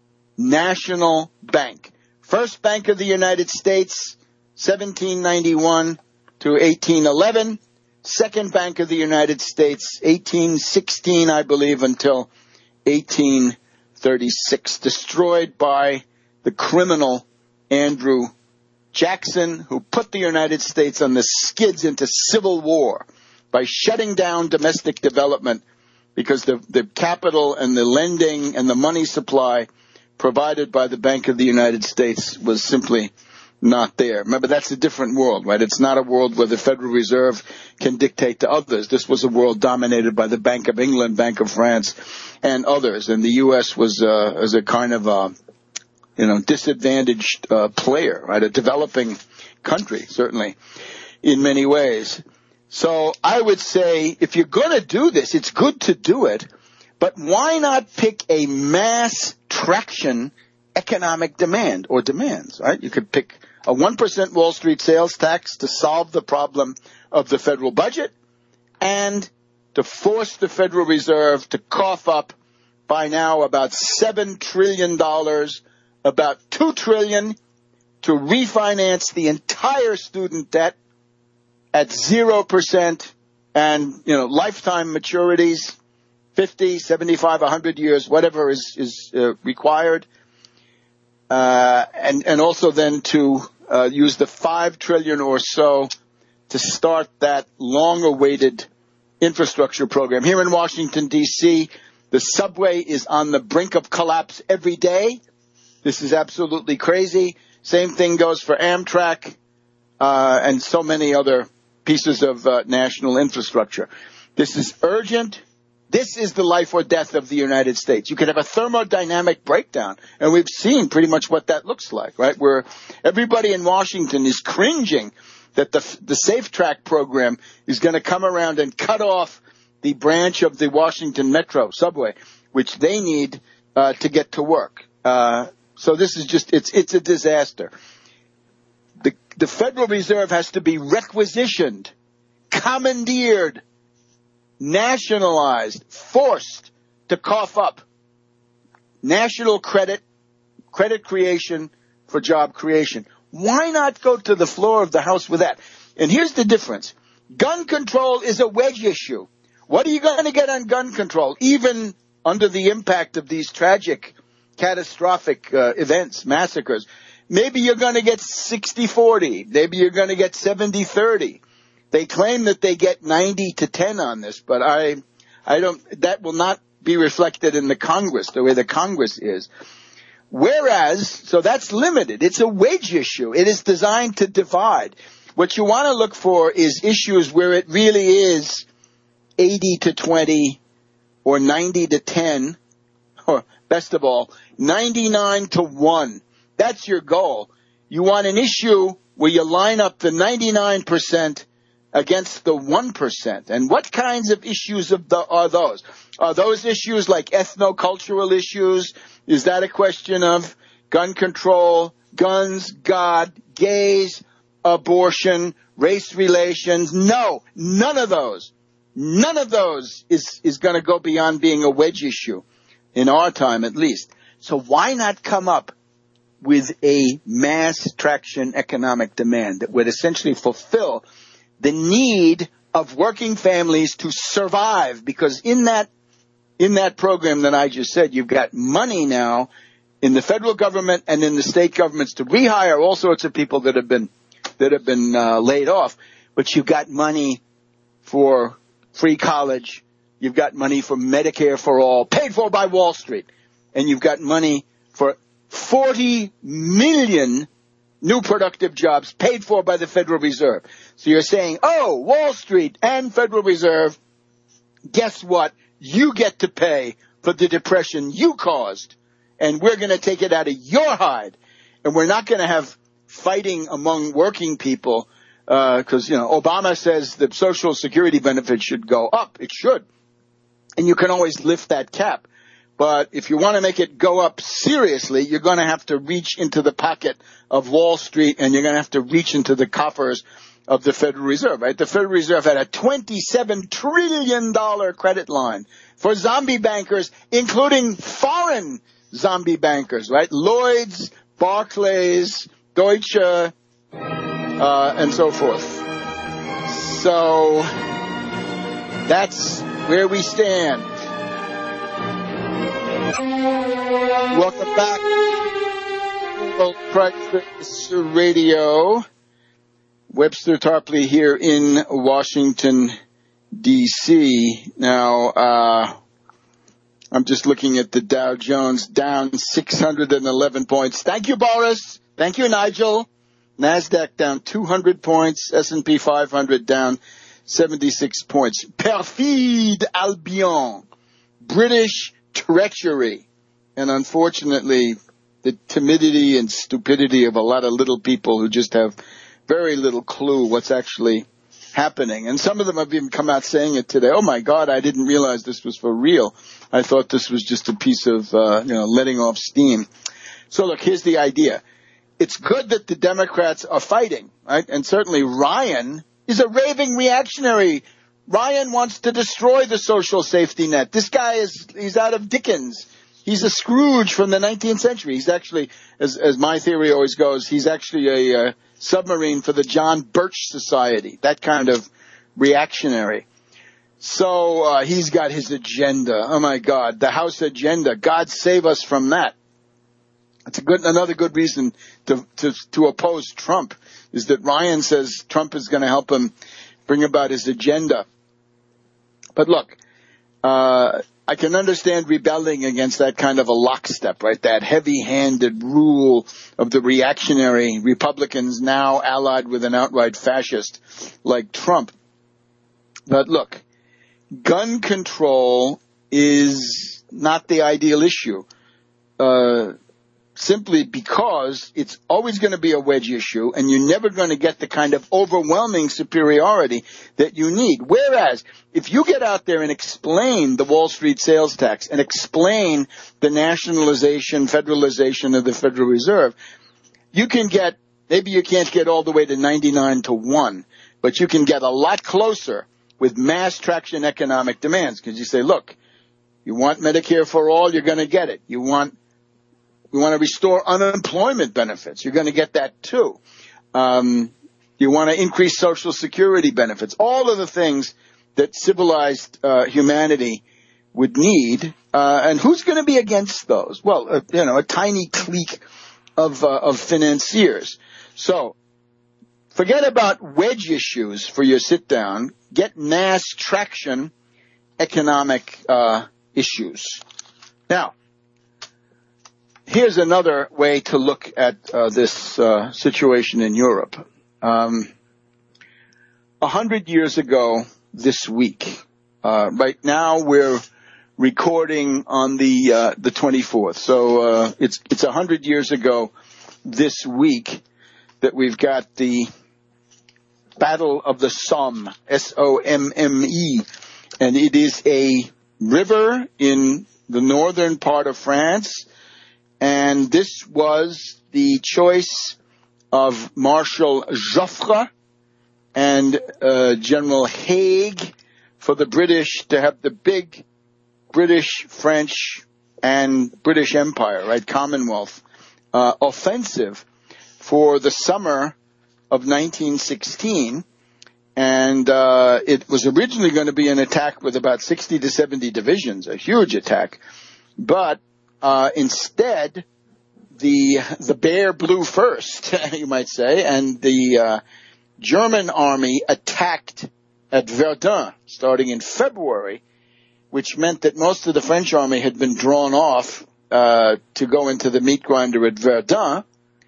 national bank? First Bank of the United States, seventeen ninety-one to eighteen eleven. Second Bank of the United States, eighteen sixteen, I believe, until eighteen thirty-six. Destroyed by the criminal Andrew Jackson, who put the United States on the skids into civil war by shutting down domestic development because the, the capital and the lending and the money supply provided by the Bank of the United States was simply not there. Remember, that's a different world, right? It's not a world where the Federal Reserve can dictate to others. This was a world dominated by the Bank of England, Bank of France, and others. And the U S was uh, as a kind of a, you know, disadvantaged uh, player, right? A developing country, certainly, in many ways. So I would say if you're going to do this, it's good to do it, but why not pick a mass traction economic demand or demands, right? You could pick a one percent Wall Street sales tax to solve the problem of the federal budget and to force the Federal Reserve to cough up by now about seven trillion dollars, about two trillion dollars to refinance the entire student debt at zero percent and, you know, lifetime maturities, fifty, seventy-five, one hundred years, whatever is, is uh, required. uh, and, and also then to uh, use the five trillion dollars or so to start that long-awaited infrastructure program. Here in Washington, D C, the subway is on the brink of collapse every day. This is absolutely crazy. Same thing goes for Amtrak uh, and so many other pieces of uh, national infrastructure. This is urgent. This is the life or death of the United States. You could have a thermodynamic breakdown, and we've seen pretty much what that looks like, right? Where everybody in Washington is cringing that the the Safe Track program is going to come around and cut off the branch of the Washington Metro subway, which they need uh, to get to work. Uh, so this is just, it's it's a disaster. The, the Federal Reserve has to be requisitioned, commandeered, nationalized, forced to cough up national credit, credit creation for job creation. Why not go to the floor of the House with that? And here's the difference. Gun control is a wedge issue. What are you going to get on gun control, even under the impact of these tragic, catastrophic uh, events, massacres? Maybe you're going to get sixty forty. Maybe you're going to get seventy thirty. They claim that they get ninety to ten on this, but I, I don't, that will not be reflected in the Congress, the way the Congress is. Whereas, so that's limited. It's a wedge issue. It is designed to divide. What you want to look for is issues where it really is eighty to twenty or ninety to ten, or best of all, ninety-nine to one. That's your goal. You want an issue where you line up the ninety-nine percent against the one percent. And what kinds of issues of the, are those? Are those issues like ethno-cultural issues? Is that a question of gun control, guns, God, gays, abortion, race relations? No, none of those. None of those is, is going to go beyond being a wedge issue, in our time at least. So why not come up with a mass traction economic demand that would essentially fulfill the need of working families to survive? Because in that in that program that I just said, you've got money now in the federal government and in the state governments to rehire all sorts of people that have been that have been uh, laid off. But you've got money for free college. You've got money for Medicare for all, paid for by Wall Street. And you've got money for forty million new productive jobs paid for by the Federal Reserve. So you're saying, oh, Wall Street and Federal Reserve, guess what? You get to pay for the depression you caused, and we're going to take it out of your hide. And we're not going to have fighting among working people because, uh, you know, Obama says the Social Security benefits should go up. It should. And you can always lift that cap. But if you want to make it go up seriously, you're going to have to reach into the pocket of Wall Street, and you're going to have to reach into the coffers of the Federal Reserve, right? The Federal Reserve had a twenty-seven trillion dollars credit line for zombie bankers, including foreign zombie bankers, right? Lloyds, Barclays, Deutsche, uh, and so forth. So that's where we stand. Welcome back to World Crisis Radio. Webster Tarpley here in Washington, D C Now, uh, I'm just looking at the Dow Jones, down six hundred eleven points. Thank you, Boris. Thank you, Nigel. NASDAQ down two hundred points. S and P five hundred down seventy-six points. Perfide Albion. British treachery. And unfortunately, the timidity and stupidity of a lot of little people who just have very little clue what's actually happening. And some of them have even come out saying it today. Oh, my God, I didn't realize this was for real. I thought this was just a piece of, uh, you know, letting off steam. So, look, here's the idea. It's good that the Democrats are fighting, right? And certainly Ryan is a raving reactionary. Ryan wants to destroy the social safety net. This guy is, he's out of Dickens. He's a Scrooge from the nineteenth century. He's actually, as, as my theory always goes, he's actually a uh, submarine for the John Birch Society, that kind of reactionary. So uh, he's got his agenda. Oh, my God, the House agenda. God save us from that. It's a good, another good reason to, to, to oppose Trump is that Ryan says Trump is going to help him bring about his agenda. But look, uh, I can understand rebelling against that kind of a lockstep, right? That heavy-handed rule of the reactionary Republicans now allied with an outright fascist like Trump. But look, gun control is not the ideal issue, uh, simply because it's always going to be a wedge issue, and you're never going to get the kind of overwhelming superiority that you need. Whereas, if you get out there and explain the Wall Street sales tax and explain the nationalization, federalization of the Federal Reserve, you can get, maybe you can't get all the way to ninety-nine to one, but you can get a lot closer with mass traction economic demands, because you say, look, you want Medicare for all, you're going to get it. You want We want to restore unemployment benefits. You're going to get that too. Um, you want to increase Social Security benefits. All of the things that civilized uh, humanity would need. Uh, and who's going to be against those? Well, uh, you know, a tiny clique of uh, of financiers. So forget about wedge issues for your sit down. Get mass traction economic uh, issues. Now, here's another way to look at uh, this uh, situation in Europe. Um, a hundred years ago this week, uh, right now we're recording on the uh, the twenty-fourth, so uh, it's it's a hundred years ago this week that we've got the Battle of the Somme, S O M M E, and it is a river in the northern part of France. And this was the choice of Marshal Joffre and uh, General Haig for the British to have the big British, French, and British Empire, right, Commonwealth, uh, offensive for the summer of nineteen sixteen. And uh, it was originally going to be an attack with about sixty to seventy divisions, a huge attack. But Uh, instead, the the bear blew first, you might say, and the uh, German army attacked at Verdun starting in February, which meant that most of the French army had been drawn off uh, to go into the meat grinder at Verdun,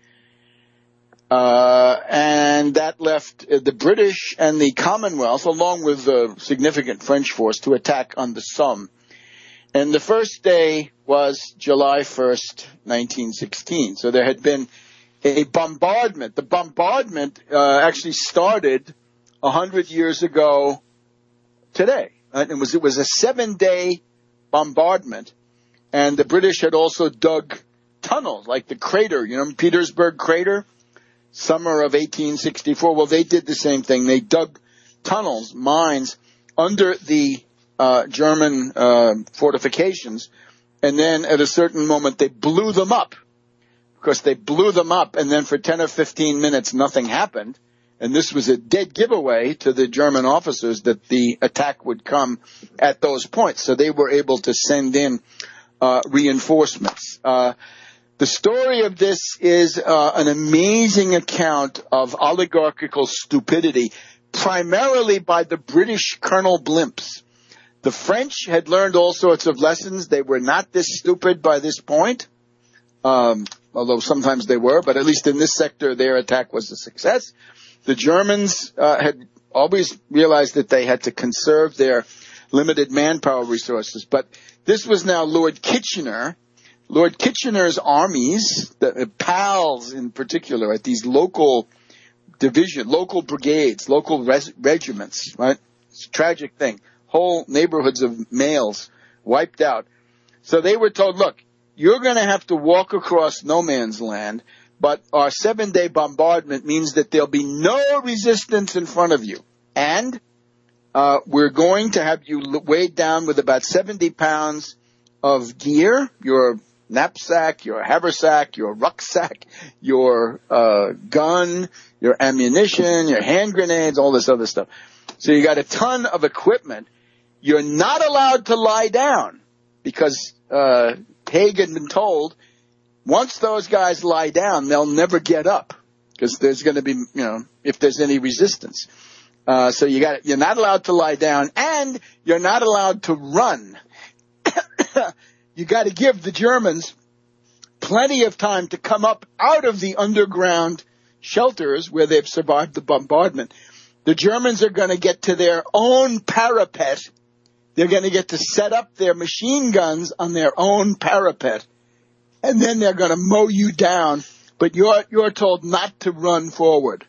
uh, and that left the British and the Commonwealth, along with a significant French force, to attack on the Somme. And the first day was July first, nineteen sixteen. So there had been a bombardment. The bombardment uh, actually started a hundred years ago today. Right? It was it was a seven-day bombardment, and the British had also dug tunnels, like the crater, you know, Petersburg crater, summer of eighteen sixty-four. Well, they did the same thing. They dug tunnels, mines, under the Uh, German uh, fortifications, and then at a certain moment they blew them up. Because they blew them up, and then for ten or fifteen minutes nothing happened, and this was a dead giveaway to the German officers that the attack would come at those points. So they were able to send in uh, reinforcements. Uh, the story of this is uh, an amazing account of oligarchical stupidity, primarily by the British Colonel Blimps. The French had learned all sorts of lessons. They were not this stupid by this point, um, although sometimes they were, but at least in this sector, their attack was a success. The Germans uh, had always realized that they had to conserve their limited manpower resources, but this was now Lord Kitchener. Lord Kitchener's armies, the PALs in particular, at these local division, local brigades, local res- regiments, right? It's a tragic thing. Whole neighborhoods of males wiped out. So they were told, look, you're going to have to walk across no man's land, but our seven-day bombardment means that there'll be no resistance in front of you. And uh, we're going to have you weighed down with about seventy pounds of gear, your knapsack, your haversack, your rucksack, your uh, gun, your ammunition, your hand grenades, all this other stuff. So you got a ton of equipment. You're not allowed to lie down because uh, Haig had been told Once those guys lie down, they'll never get up because there's going to be, you know, if there's any resistance. Uh, so you got, you're not allowed to lie down, and you're not allowed to run. You got to give the Germans plenty of time to come up out of the underground shelters where they've survived the bombardment. The Germans are going to get to their own parapet. They're going to get to set up their machine guns on their own parapet, and then they're going to mow you down. But you're you're told not to run forward.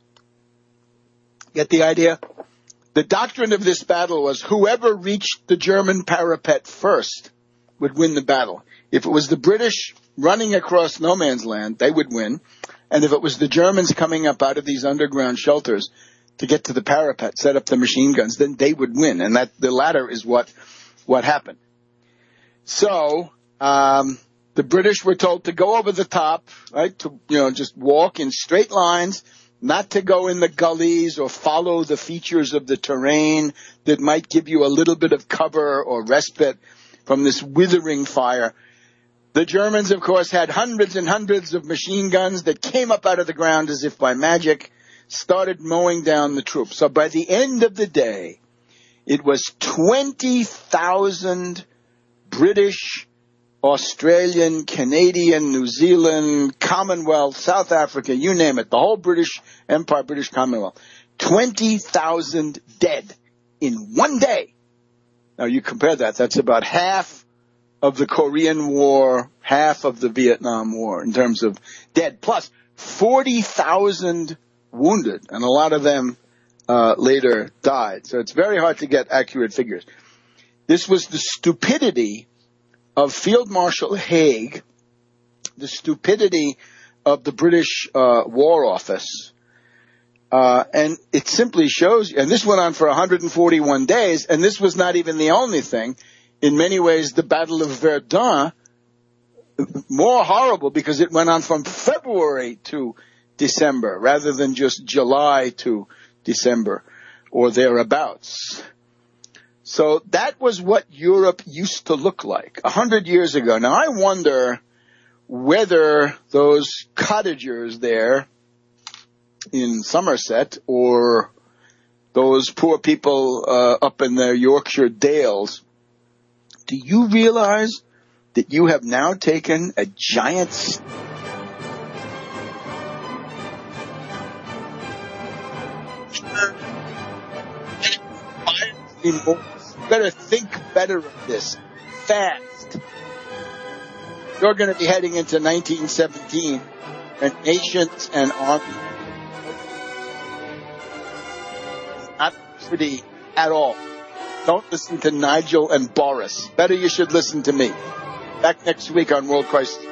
Get the idea? The doctrine of this battle was whoever reached the German parapet first would win the battle. If it was the British running across no man's land, they would win. And if it was the Germans coming up out of these underground shelters to get to the parapet, set up the machine guns, then they would win. And that the latter is what what happened. So um, the British were told to go over the top, right? To you know, just walk in straight lines, not to go in the gullies or follow the features of the terrain that might give you a little bit of cover or respite from this withering fire. The Germans, of course, had hundreds and hundreds of machine guns that came up out of the ground as if by magic, started mowing down the troops. So by the end of the day, it was twenty thousand British, Australian, Canadian, New Zealand, Commonwealth, South Africa, you name it, the whole British Empire, British Commonwealth. twenty thousand dead in one day. Now you compare that, that's about half of the Korean War, half of the Vietnam War in terms of dead, plus forty thousand wounded, and a lot of them uh, later died. So it's very hard to get accurate figures. This was the stupidity of Field Marshal Haig, the stupidity of the British uh, War Office, uh, and it simply shows, and this went on for one hundred forty-one days, and this was not even the only thing. In many ways, the Battle of Verdun, more horrible because it went on from February to December rather than just July to December or thereabouts. So that was what Europe used to look like a hundred years ago. Now I wonder whether those cottagers there in Somerset or those poor people uh, up in the Yorkshire Dales, do you realize that you have now taken a giant step? You better think better of this fast. You're going to be heading into nineteen seventeen, and nations and armies not pretty at all. Don't listen to Nigel and Boris. Better you should listen to me. Back next week on World Crisis.